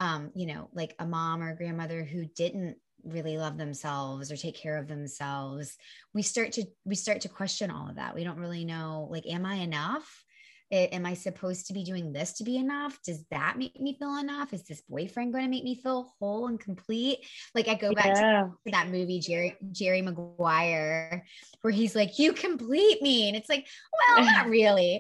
like a mom or a grandmother who didn't really love themselves or take care of themselves, we start to question all of that. We don't really know, like, am I enough? Am I supposed to be doing this to be enough? Does that make me feel enough? Is this boyfriend going to make me feel whole and complete? Like I go back to that movie, Jerry Maguire, where he's like, you complete me. And it's like, well, not really.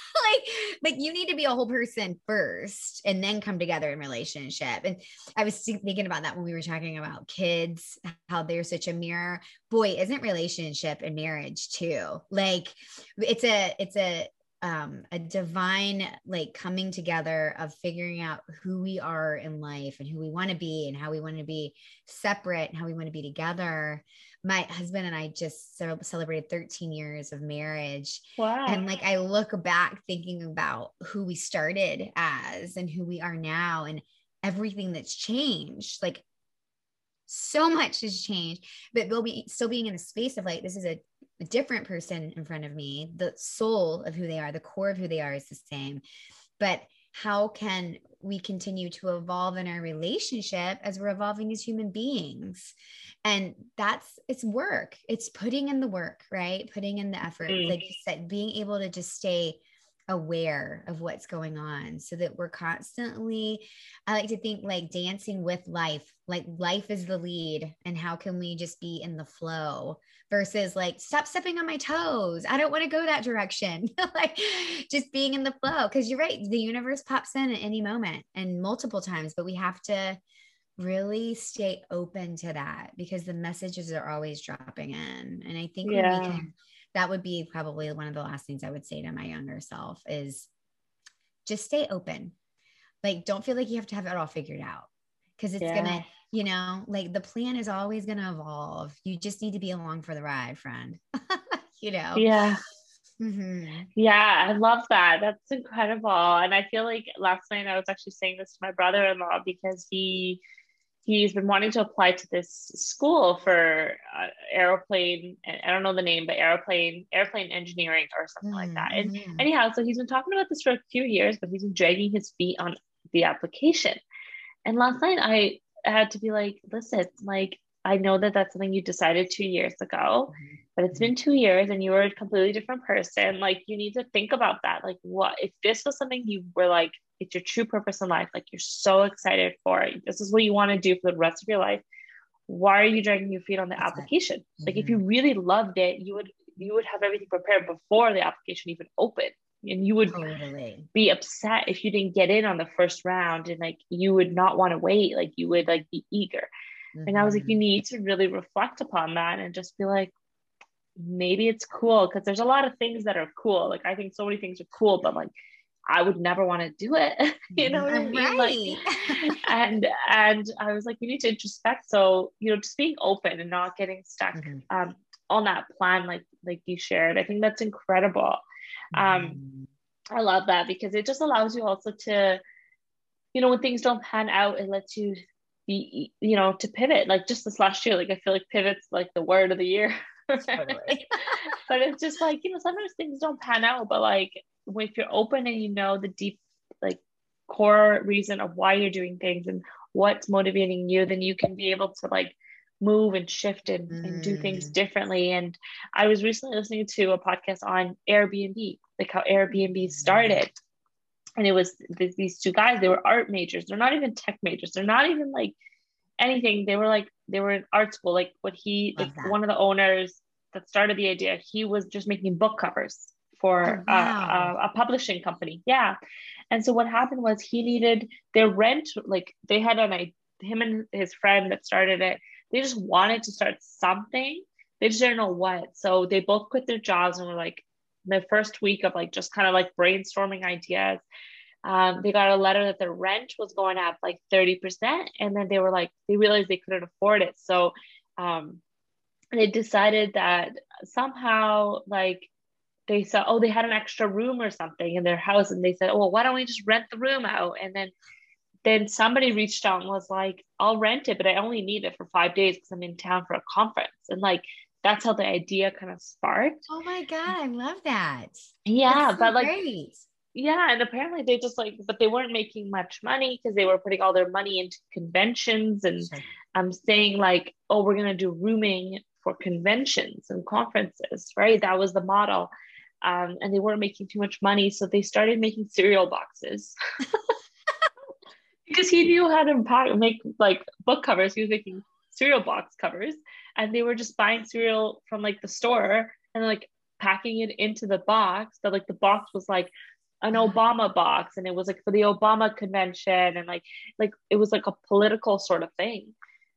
like you need to be a whole person first and then come together in relationship. And I was thinking about that when we were talking about kids, how they're such a mirror. Boy, isn't relationship and marriage too? Like it's a divine, like coming together of figuring out who we are in life and who we want to be and how we want to be separate and how we want to be together. My husband and I just celebrated 13 years of marriage. Wow. And like, I look back thinking about who we started as and who we are now and everything that's changed. Like so much has changed, but we'll be still being in a space of like, this is a different person in front of me. The soul of who they are, the core of who they are is the same. But how can we continue to evolve in our relationship as we're evolving as human beings? And it's work. It's putting in the work, right? Putting in the effort. Like you said, being able to just stay aware of what's going on so that we're constantly, I like to think like dancing with life, like life is the lead. And how can we just be in the flow versus like, stop stepping on my toes. I don't want to go that direction. Like just being in the flow. Cause you're right. The universe pops in at any moment and multiple times, but we have to really stay open to that because the messages are always dropping in. And I think when we can, that would be probably one of the last things I would say to my younger self is just stay open. Like, don't feel like you have to have it all figured out because it's gonna, like the plan is always going to evolve. You just need to be along for the ride, friend. Yeah. Mm-hmm. Yeah. I love that. That's incredible. And I feel like last night I was actually saying this to my brother-in-law because he's been wanting to apply to this school for airplane, I don't know the name, but airplane engineering or something like that. And anyhow, so he's been talking about this for a few years, but he's been dragging his feet on the application. And last night I had to be like, listen, like, I know that that's something you decided 2 years ago, but it's been 2 years and you were a completely different person. Like, you need to think about that. Like, what if this was something you were like, it's your true purpose in life, like you're so excited for it, this is what you want to do for the rest of your life, why are you dragging your feet on the application? Like, if you really loved it, you would have everything prepared before the application even opened, and you would be upset if you didn't get in on the first round, and like you would not want to wait, like you would like be eager. And I was like, you need to really reflect upon that and just be like, maybe it's cool, because there's a lot of things that are cool. Like, I think so many things are cool, but like I would never want to do it. You know what I mean? Right. Like, and I was like, you need to introspect. So, just being open and not getting stuck on that plan, like you shared. I think that's incredible. I love that because it just allows you also to, when things don't pan out, it lets you be, to pivot. Like just this last year, like I feel like pivot's like the word of the year. Totally. But it's just like, sometimes things don't pan out, but like if you're open and the deep like core reason of why you're doing things and what's motivating you, then you can be able to like move and shift and do things differently. And I was recently listening to a podcast on Airbnb, like how Airbnb started. And it was these two guys, they were art majors. They're not even tech majors. They're not even like anything. They were in art school. Like one of the owners that started the idea, he was just making book covers for a publishing company. Yeah. And so what happened was he needed their rent. Like they had him and his friend that started it, they just wanted to start something. They just didn't know what. So they both quit their jobs and were like, the first week of like just kind of like brainstorming ideas, they got a letter that their rent was going up like 30%. And then they realized they couldn't afford it. So they decided that somehow like they saw, they had an extra room or something in their house. And they said, oh, why don't we just rent the room out? And then somebody reached out and was like, I'll rent it, but I only need it for 5 days because I'm in town for a conference. And like, that's how the idea kind of sparked. Oh my God, I love that. Yeah, so but like, great. Yeah, and apparently they just like, but they weren't making much money because they were putting all their money into conventions and saying like, oh, we're gonna do rooming for conventions and conferences, right? That was the model. And they weren't making too much money, so they started making cereal boxes. Because he knew how to make like book covers. He was making cereal box covers, and they were just buying cereal from like the store and like packing it into the box. But like the box was like an Obama box, and it was like for the Obama convention, and like it was like a political sort of thing.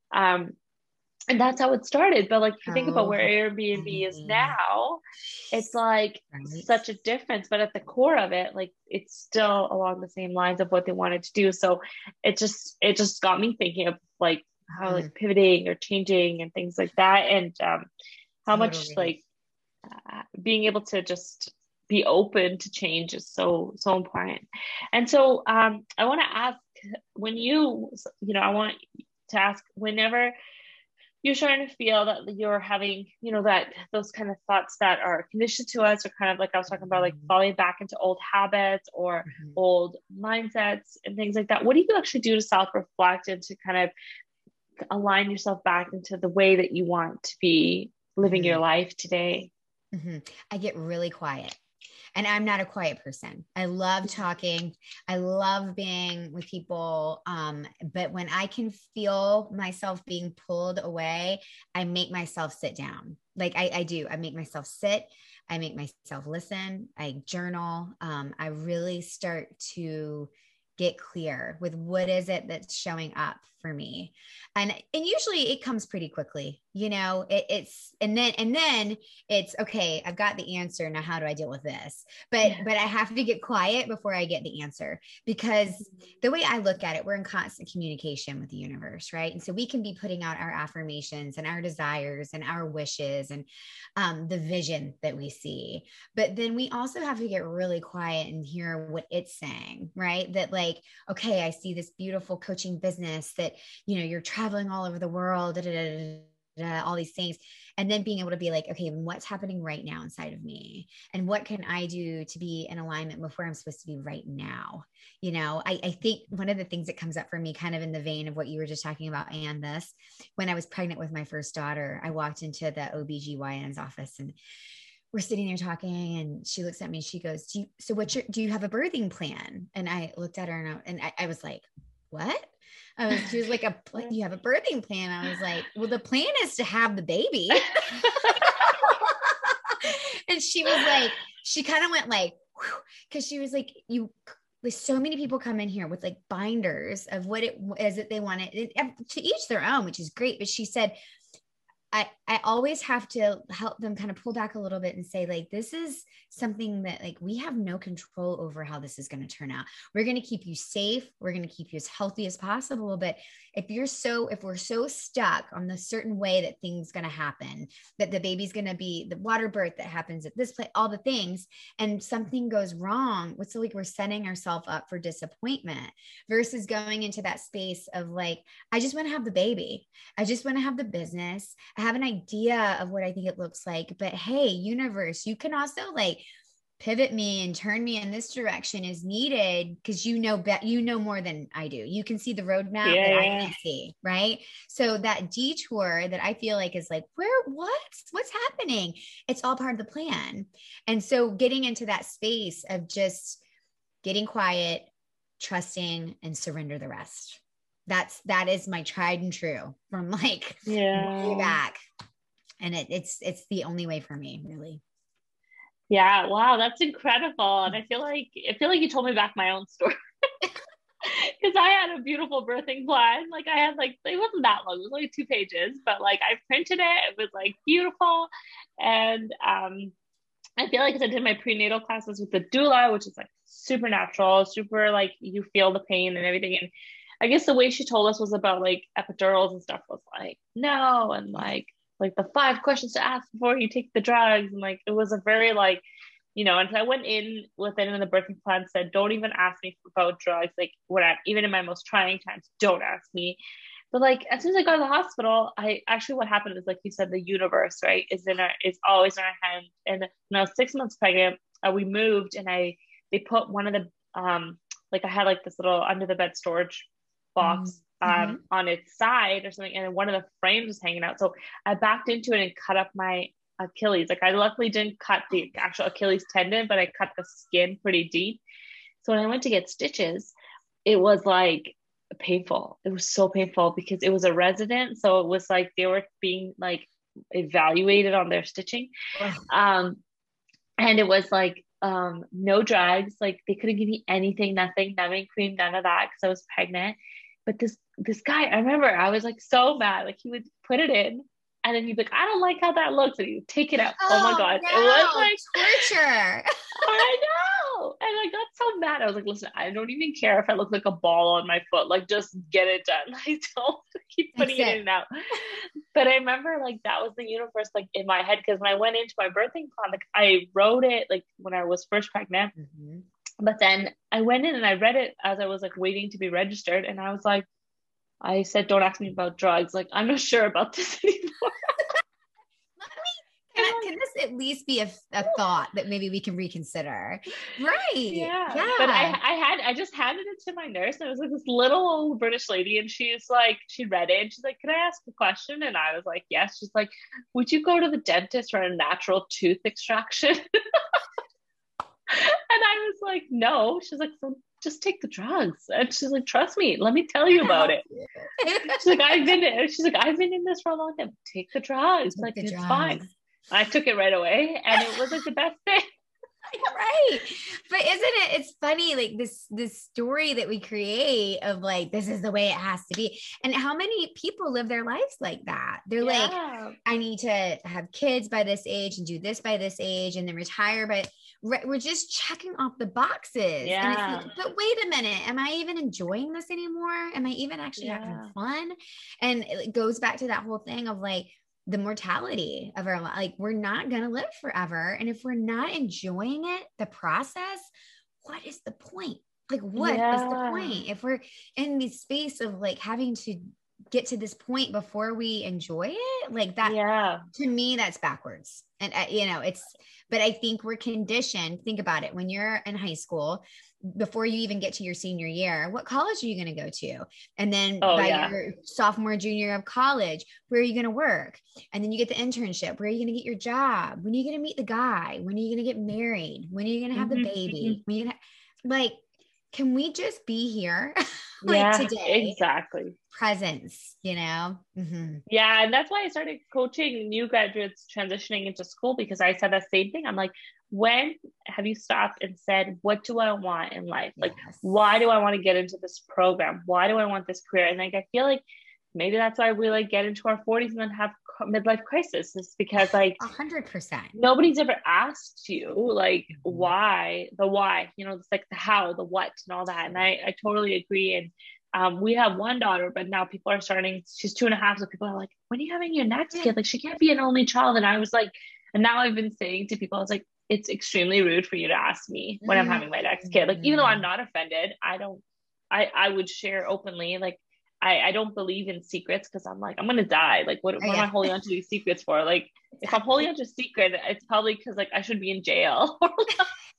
And that's how it started. But like if you think about where Airbnb is now, it's like such a difference. But at the core of it, like it's still along the same lines of what they wanted to do. So it just got me thinking of like how like pivoting or changing and things like that, and how much like being able to just be open to change is so important. And so I want to ask, when I want to ask, whenever you're starting to feel that you're having, that those kind of thoughts that are conditioned to us, or kind of like I was talking about, like falling back into old habits or old mindsets and things like that, what do you actually do to self-reflect and to kind of align yourself back into the way that you want to be living your life today? I get really quiet. And I'm not a quiet person. I love talking. I love being with people. But when I can feel myself being pulled away, I make myself sit down. Like I do. I make myself sit. I make myself listen. I journal. I really start to get clear with what is it that's showing up for me. And usually it comes pretty quickly, and then it's okay. I've got the answer. Now, how do I deal with this? But I have to get quiet before I get the answer, because the way I look at it, we're in constant communication with the universe, right? And so we can be putting out our affirmations and our desires and our wishes and the vision that we see. But then we also have to get really quiet and hear what it's saying, right? That like, okay, I see this beautiful coaching business that, you're traveling all over the world, all these things. And then being able to be like, okay, what's happening right now inside of me? And what can I do to be in alignment with where I'm supposed to be right now? I think one of the things that comes up for me, kind of in the vein of what you were just talking about, and this, when I was pregnant with my first daughter, I walked into the OBGYN's office and we're sitting there talking, and she looks at me and she goes, do you have a birthing plan? And I looked at her and I was like, what? She was like, you have a birthing plan? I was like, well, the plan is to have the baby. And she was like, she kind of went like, because she was like, there's so many people come in here with like binders of what it is that they want it, to each their own, which is great. But she said, I always have to help them kind of pull back a little bit and say, like, this is something that like we have no control over how this is going to turn out. We're going to keep you safe. We're going to keep you as healthy as possible. But if we're so stuck on the certain way that things going to happen, that the baby's going to be the water birth that happens at this place, all the things, and something goes wrong, it's like we're setting ourselves up for disappointment versus going into that space of like, I just want to have the baby. I just want to have the business. I have an idea of what I think it looks like, but hey, universe, you can also like pivot me and turn me in this direction is needed, because you know more than I do. You can see the roadmap that I can't see, right? So that detour that I feel like is like, what's happening? It's all part of the plan. And so getting into that space of just getting quiet, trusting, and surrender the rest. That is my tried and true from like way back. And it's the only way for me, really. Yeah. Wow. That's incredible. And I feel like you told me back my own story. Because I had a beautiful birthing plan. Like I had like, it wasn't that long. It was only 2 pages, but like I printed it. It was like beautiful. And I feel like, 'cause I did my prenatal classes with the doula, which is like super natural, super like you feel the pain and everything. And I guess the way she told us was about like epidurals and stuff was like, no. And like the 5 questions to ask before you take the drugs. And like, it was a very like, you know, and so I went in within the birthing plan, said, don't even ask me about drugs. Like even in my most trying times, don't ask me. But like, as soon as I got to the hospital, what happened is, like you said, the universe, right, is always in our hand. And when I was 6 months pregnant, we moved, and they put one of the, like I had like this little under the bed storage box, on its side or something. And then one of the frames was hanging out. So I backed into it and cut up my Achilles. Like I luckily didn't cut the actual Achilles tendon, but I cut the skin pretty deep. So when I went to get stitches, it was like painful. It was so painful because it was a resident. So it was like they were being like evaluated on their stitching. And it was like no drugs. Like they couldn't give me anything, nothing, numbing cream, none of that, because I was pregnant. But this guy, I remember I was like so mad. Like he would put it in, and then he'd be like, I don't like how that looks. And he would take it out. Oh my God. No, it was like torture. I know. And I got so mad. I was like, listen, I don't even care if I look like a ball on my foot. Like, just get it done. Like, don't keep putting it in and out. But I remember like that was the universe like in my head. Because when I went into my birthing plan, like I wrote it like when I was first pregnant. But then I went in and I read it as I was like waiting to be registered. And I was like, I said, don't ask me about drugs. Like, I'm not sure about this anymore. Can this at least be a thought that maybe we can reconsider? Right. Yeah. But I just handed it to my nurse, and it was like this little old British lady. And she's like, she read it and she's like, can I ask a question? And I was like, yes. She's like, would you go to the dentist for a natural tooth extraction? And I was like, no. She's like, so just take the drugs. And she's like, trust me, let me tell you about it. She's like, I've been in this for a long time. Take the drugs. Like, it's fine. I took it right away, and it was like the best thing. Right. But isn't it, it's funny, like this story that we create of like, this is the way it has to be. And how many people live their lives like that? They're like, I need to have kids by this age and do this by this age and then retire. But we're just checking off the boxes. Yeah. And it's like, but wait a minute, am I even enjoying this anymore? Am I even actually having fun? And it goes back to that whole thing of like, the mortality of our life. Like, we're not going to live forever. And if we're not enjoying it, the process, what is the point? Like, what is the point? If we're in the space of like having to get to this point before we enjoy it, like that, to me, that's backwards. And but I think we're conditioned. Think about it. When you're in high school, before you even get to your senior year, what college are you going to go to? And then your sophomore, junior year of college, where are you going to work? And then you get the internship. Where are you going to get your job? When are you going to meet the guy? When are you going to get married? When are you going to have the baby? When are you going to, like, can we just be here? Today? Exactly. Presence, Yeah. And that's why I started coaching new graduates transitioning into school, because I said the same thing. I'm like, when have you stopped and said, what do I want in life? Like, why do I want to get into this program? Why do I want this career? And like, I feel like maybe that's why we like get into our 40s and then have midlife crisis, is because like 100%, nobody's ever asked you like why, it's like the how, the what, and all that. And I totally agree. And we have one daughter, but now people are starting, she's 2.5. So people are like, when are you having your next kid? Like, she can't be an only child. And I was like, and now I've been saying to people, I was like, it's extremely rude for you to ask me when I'm having my next kid. Like, even though I'm not offended, I would share openly. Like, I don't believe in secrets, because I'm like, I'm going to die. Like, what am I holding on to these secrets for? Like, if I'm holding on to a secret, it's probably because like I should be in jail.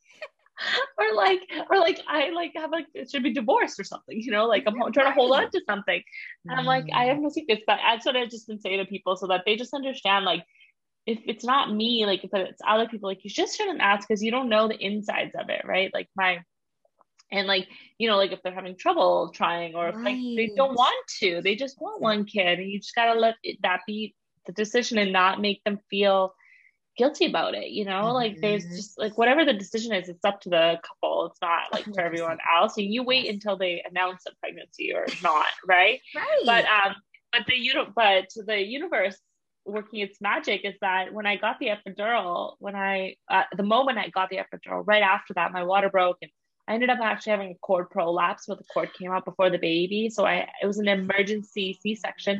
or like I like have like it should be divorced or something, like I'm trying to hold on to something. And I'm like, I have no secrets, but that's what I've just been saying to people so that they just understand, like, if it's not me, like if it's other people, like you just shouldn't ask because you don't know the insides of it, right? Like and like, like if they're having trouble trying or if like they don't want to, they just want one kid, and you just gotta let that be the decision and not make them feel guilty about it, like there's just like whatever the decision is, it's up to the couple, it's not like for everyone else, and you wait until they announce a pregnancy or not, right? Right. But the universe working its magic is that when I got the epidural, the moment I got the epidural, right after that my water broke, and I ended up actually having a cord prolapse where the cord came out before the baby, so it was an emergency C-section.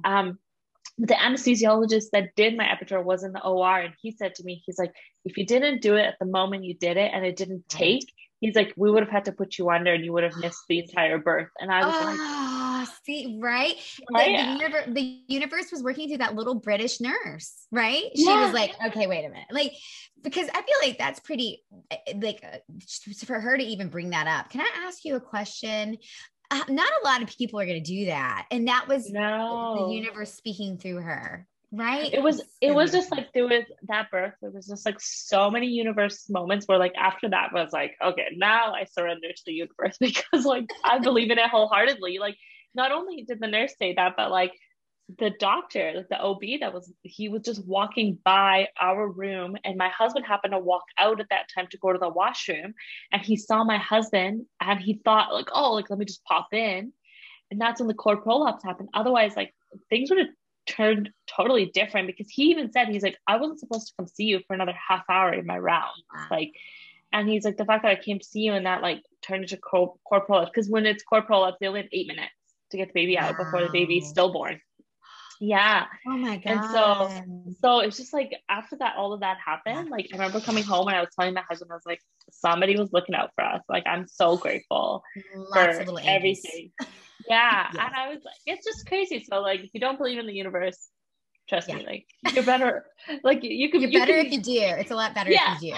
The anesthesiologist that did my epidural was in the OR, and he said to me, he's like, if you didn't do it at the moment you did it and it didn't take, he's like, we would have had to put you under and you would have missed the entire birth. And I was like, see, right? The universe was working through that little British nurse, right? She was like, okay, wait a minute. Like, because I feel like that's pretty, like, for her to even bring that up. Can I ask you a question? Not a lot of people are going to do that. And that was the universe speaking through her, right? It was just like, there was that birth, there was just like so many universe moments where like after that was like, okay, now I surrender to the universe because like I believe in it wholeheartedly. Like not only did the nurse say that, but like the doctor, like the OB he was just walking by our room, and my husband happened to walk out at that time to go to the washroom, and he saw my husband and he thought like, oh, like let me just pop in. And that's when the cord prolapse happened. Otherwise, like things would have turned totally different, because he even said, he's like, I wasn't supposed to come see you for another half hour in my round. Like, and he's like, the fact that I came to see you and that like turned into cord prolapse, because when it's cord prolapse, they only have 8 minutes to get the baby out before the baby's stillborn. Yeah. Oh my God. And so it's just like after that, all of that happened. Like I remember coming home and I was telling my husband, I was like, somebody was looking out for us. Like I'm so grateful for everything. Yeah. Yes. And I was like, it's just crazy. So like, if you don't believe in the universe, trust me, like you're better. Like you could be better if you do. It's a lot better if you do.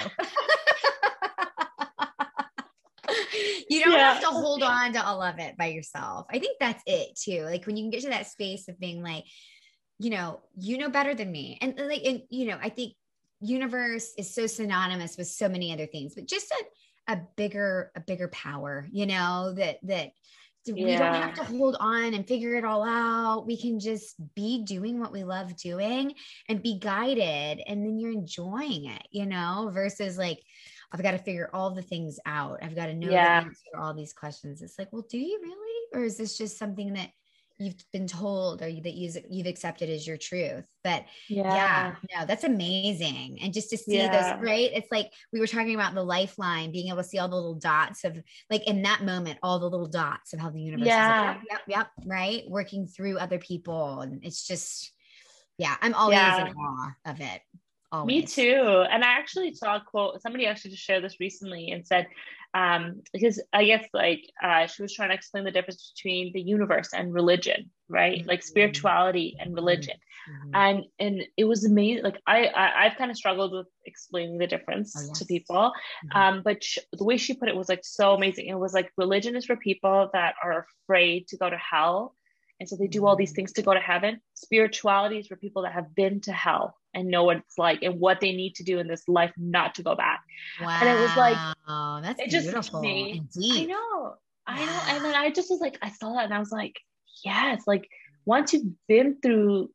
You don't have to hold on to all of it by yourself. I think that's it too. Like when you can get to that space of being like, you know better than me. And like, I think universe is so synonymous with so many other things, but just a bigger power, that we don't have to hold on and figure it all out. We can just be doing what we love doing and be guided. And then you're enjoying it, versus like, I've got to figure all the things out. I've got to know the answer to all these questions. It's like, well, do you really? Or is this just something that you've been told or that you've accepted as your truth? But no, that's amazing. And just to see those, right? It's like we were talking about the lifeline, being able to see all the little dots of like in that moment, all the little dots of how the universe is like, yep, right? Working through other people. And it's just, I'm always in awe of it. Always. Me too. And I actually saw a quote, somebody actually just shared this recently and said, because I guess like she was trying to explain the difference between the universe and religion, right? Mm-hmm. Like spirituality and religion. Mm-hmm. And it was amazing. Like I've kind of struggled with explaining the difference to people. Mm-hmm. But the way she put it was like so amazing. It was like religion is for people that are afraid to go to hell. And so they do all these things to go to heaven. Spirituality is for people that have been to hell and know what it's like and what they need to do in this life not to go back. Wow. And it was like, that's beautiful. And deep. I know. And then I just was like, I saw that and I was like, yes, like once you've been through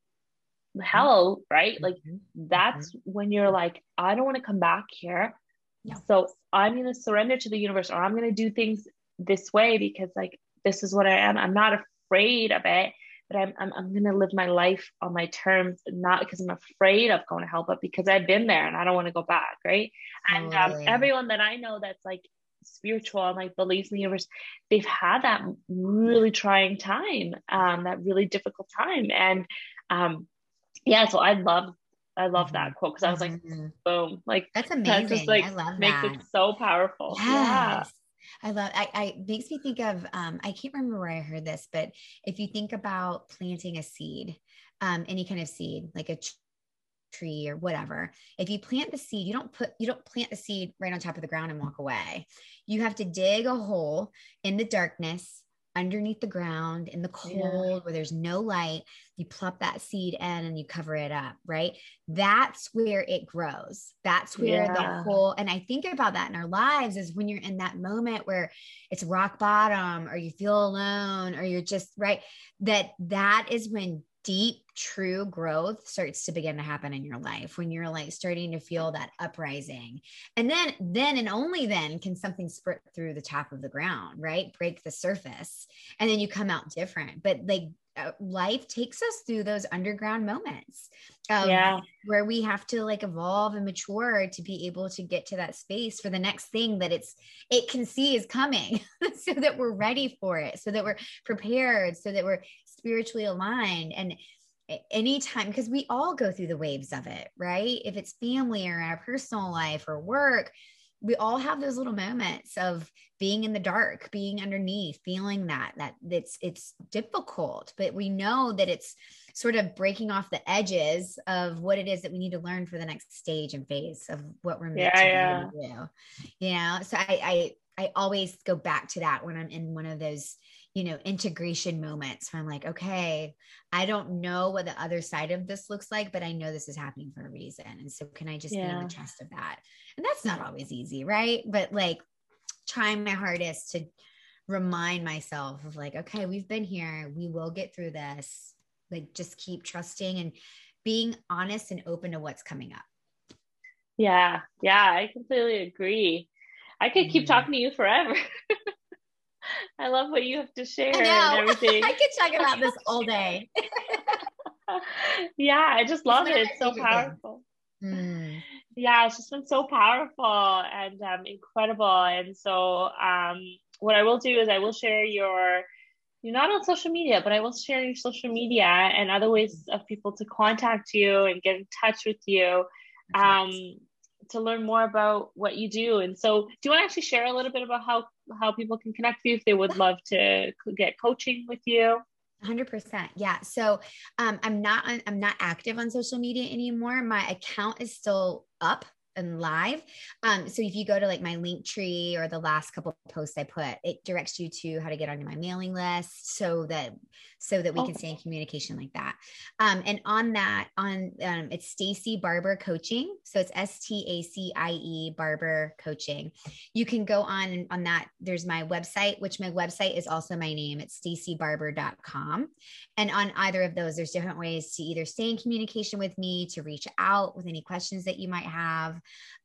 hell, right? Like that's when you're like, I don't want to come back here. No. So I'm going to surrender to the universe, or I'm going to do things this way because like, this is what I am. I'm not afraid of it, but I'm going to live my life on my terms, not because I'm afraid of going to hell, but because I've been there and I don't want to go back. Right. And everyone that I know that's like spiritual and like believes in the universe, they've had that really trying time, that really difficult time. And so I love that quote because I was like, boom, like that's amazing. That just like I love makes that. it so powerful. Yes. Yeah. I makes me think of, I can't remember where I heard this, but if you think about planting a seed, any kind of seed, like a tree or whatever. If you plant the seed, you don't plant the seed right on top of the ground and walk away. You have to dig a hole in the darkness, underneath the ground, in the cold, where there's no light. You plop that seed in and you cover it up, right? That's where it grows. That's where the whole, and I think about that in our lives is when you're in that moment where it's rock bottom or you feel alone or you're just right, that is when deep, true growth starts to begin to happen in your life, when you're like starting to feel that uprising. And then and only then can something spurt through the top of the ground, right? Break the surface. And then you come out different. But like life takes us through those underground moments where we have to like evolve and mature to be able to get to that space for the next thing that it can see is coming so that we're ready for it, so that we're prepared, so that we're spiritually aligned. And anytime, because we all go through the waves of it, right? If it's family or our personal life or work, we all have those little moments of being in the dark, being underneath, feeling that it's difficult, but we know that it's sort of breaking off the edges of what it is that we need to learn for the next stage and phase of what we're meant to do. You know, so I always go back to that when I'm in one of those, you know, integration moments where I'm like, okay, I don't know what the other side of this looks like, but I know this is happening for a reason. And so can I just be in the trust of that? And that's not always easy, right? But like trying my hardest to remind myself of like, okay, we've been here, we will get through this. Like just keep trusting and being honest and open to what's coming up. Yeah, I completely agree. I could keep talking to you forever. I love what you have to share and everything. I could talk about this all day. Yeah, I just love it. It's so powerful. Yeah, it's just been so powerful and incredible. And so what I will do is I will share you're not on social media, but I will share your social media and other ways of people to contact you and get in touch with you to learn more about what you do. And so do you want to actually share a little bit about how people can connect with you if they would love to get coaching with you? 100%. Yeah. So I'm not active on social media anymore. My account is still up and live. So if you go to like my Linktree or the last couple of posts I put, it directs you to how to get onto my mailing list so that we can stay in communication like that. And on that, it's Stacie Barber Coaching. So it's STACIE Barber Coaching. You can go on that. There's my website, which my website is also my name. It's staciebarber.com. And on either of those, there's different ways to either stay in communication with me, to reach out with any questions that you might have.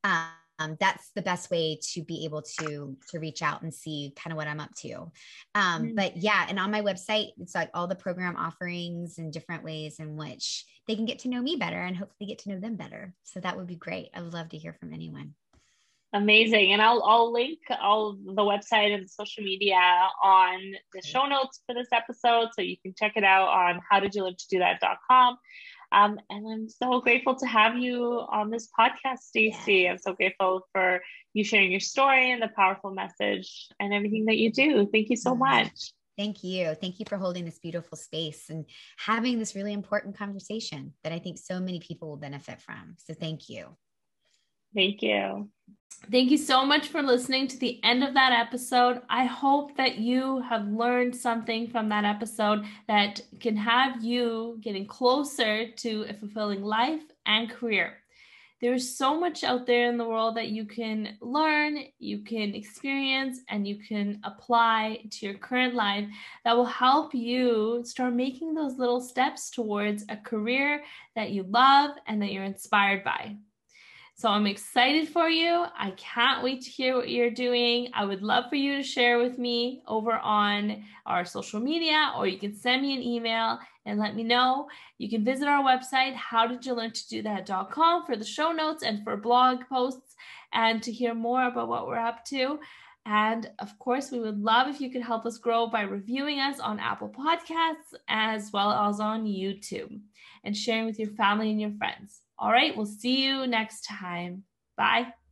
That's the best way to be able to reach out and see kind of what I'm up to. But yeah, and on my website, it's like all the program offerings and different ways in which they can get to know me better and hopefully get to know them better. So that would be great. I would love to hear from anyone. Amazing. And I'll link all the website and social media on the show notes for this episode. So you can check it out on howdidyoulearntotothat.com. And I'm so grateful to have you on this podcast, Stacie. Yes. I'm so grateful for you sharing your story and the powerful message and everything that you do. Thank you so much. Thank you. Thank you for holding this beautiful space and having this really important conversation that I think so many people will benefit from. So thank you. Thank you. Thank you so much for listening to the end of that episode. I hope that you have learned something from that episode that can have you getting closer to a fulfilling life and career. There's so much out there in the world that you can learn, you can experience, and you can apply to your current life that will help you start making those little steps towards a career that you love and that you're inspired by. So I'm excited for you. I can't wait to hear what you're doing. I would love for you to share with me over on our social media, or you can send me an email and let me know. You can visit our website, howdidyoulearntotothat.com, for the show notes and for blog posts and to hear more about what we're up to. And of course, we would love if you could help us grow by reviewing us on Apple Podcasts as well as on YouTube and sharing with your family and your friends. All right, we'll see you next time. Bye.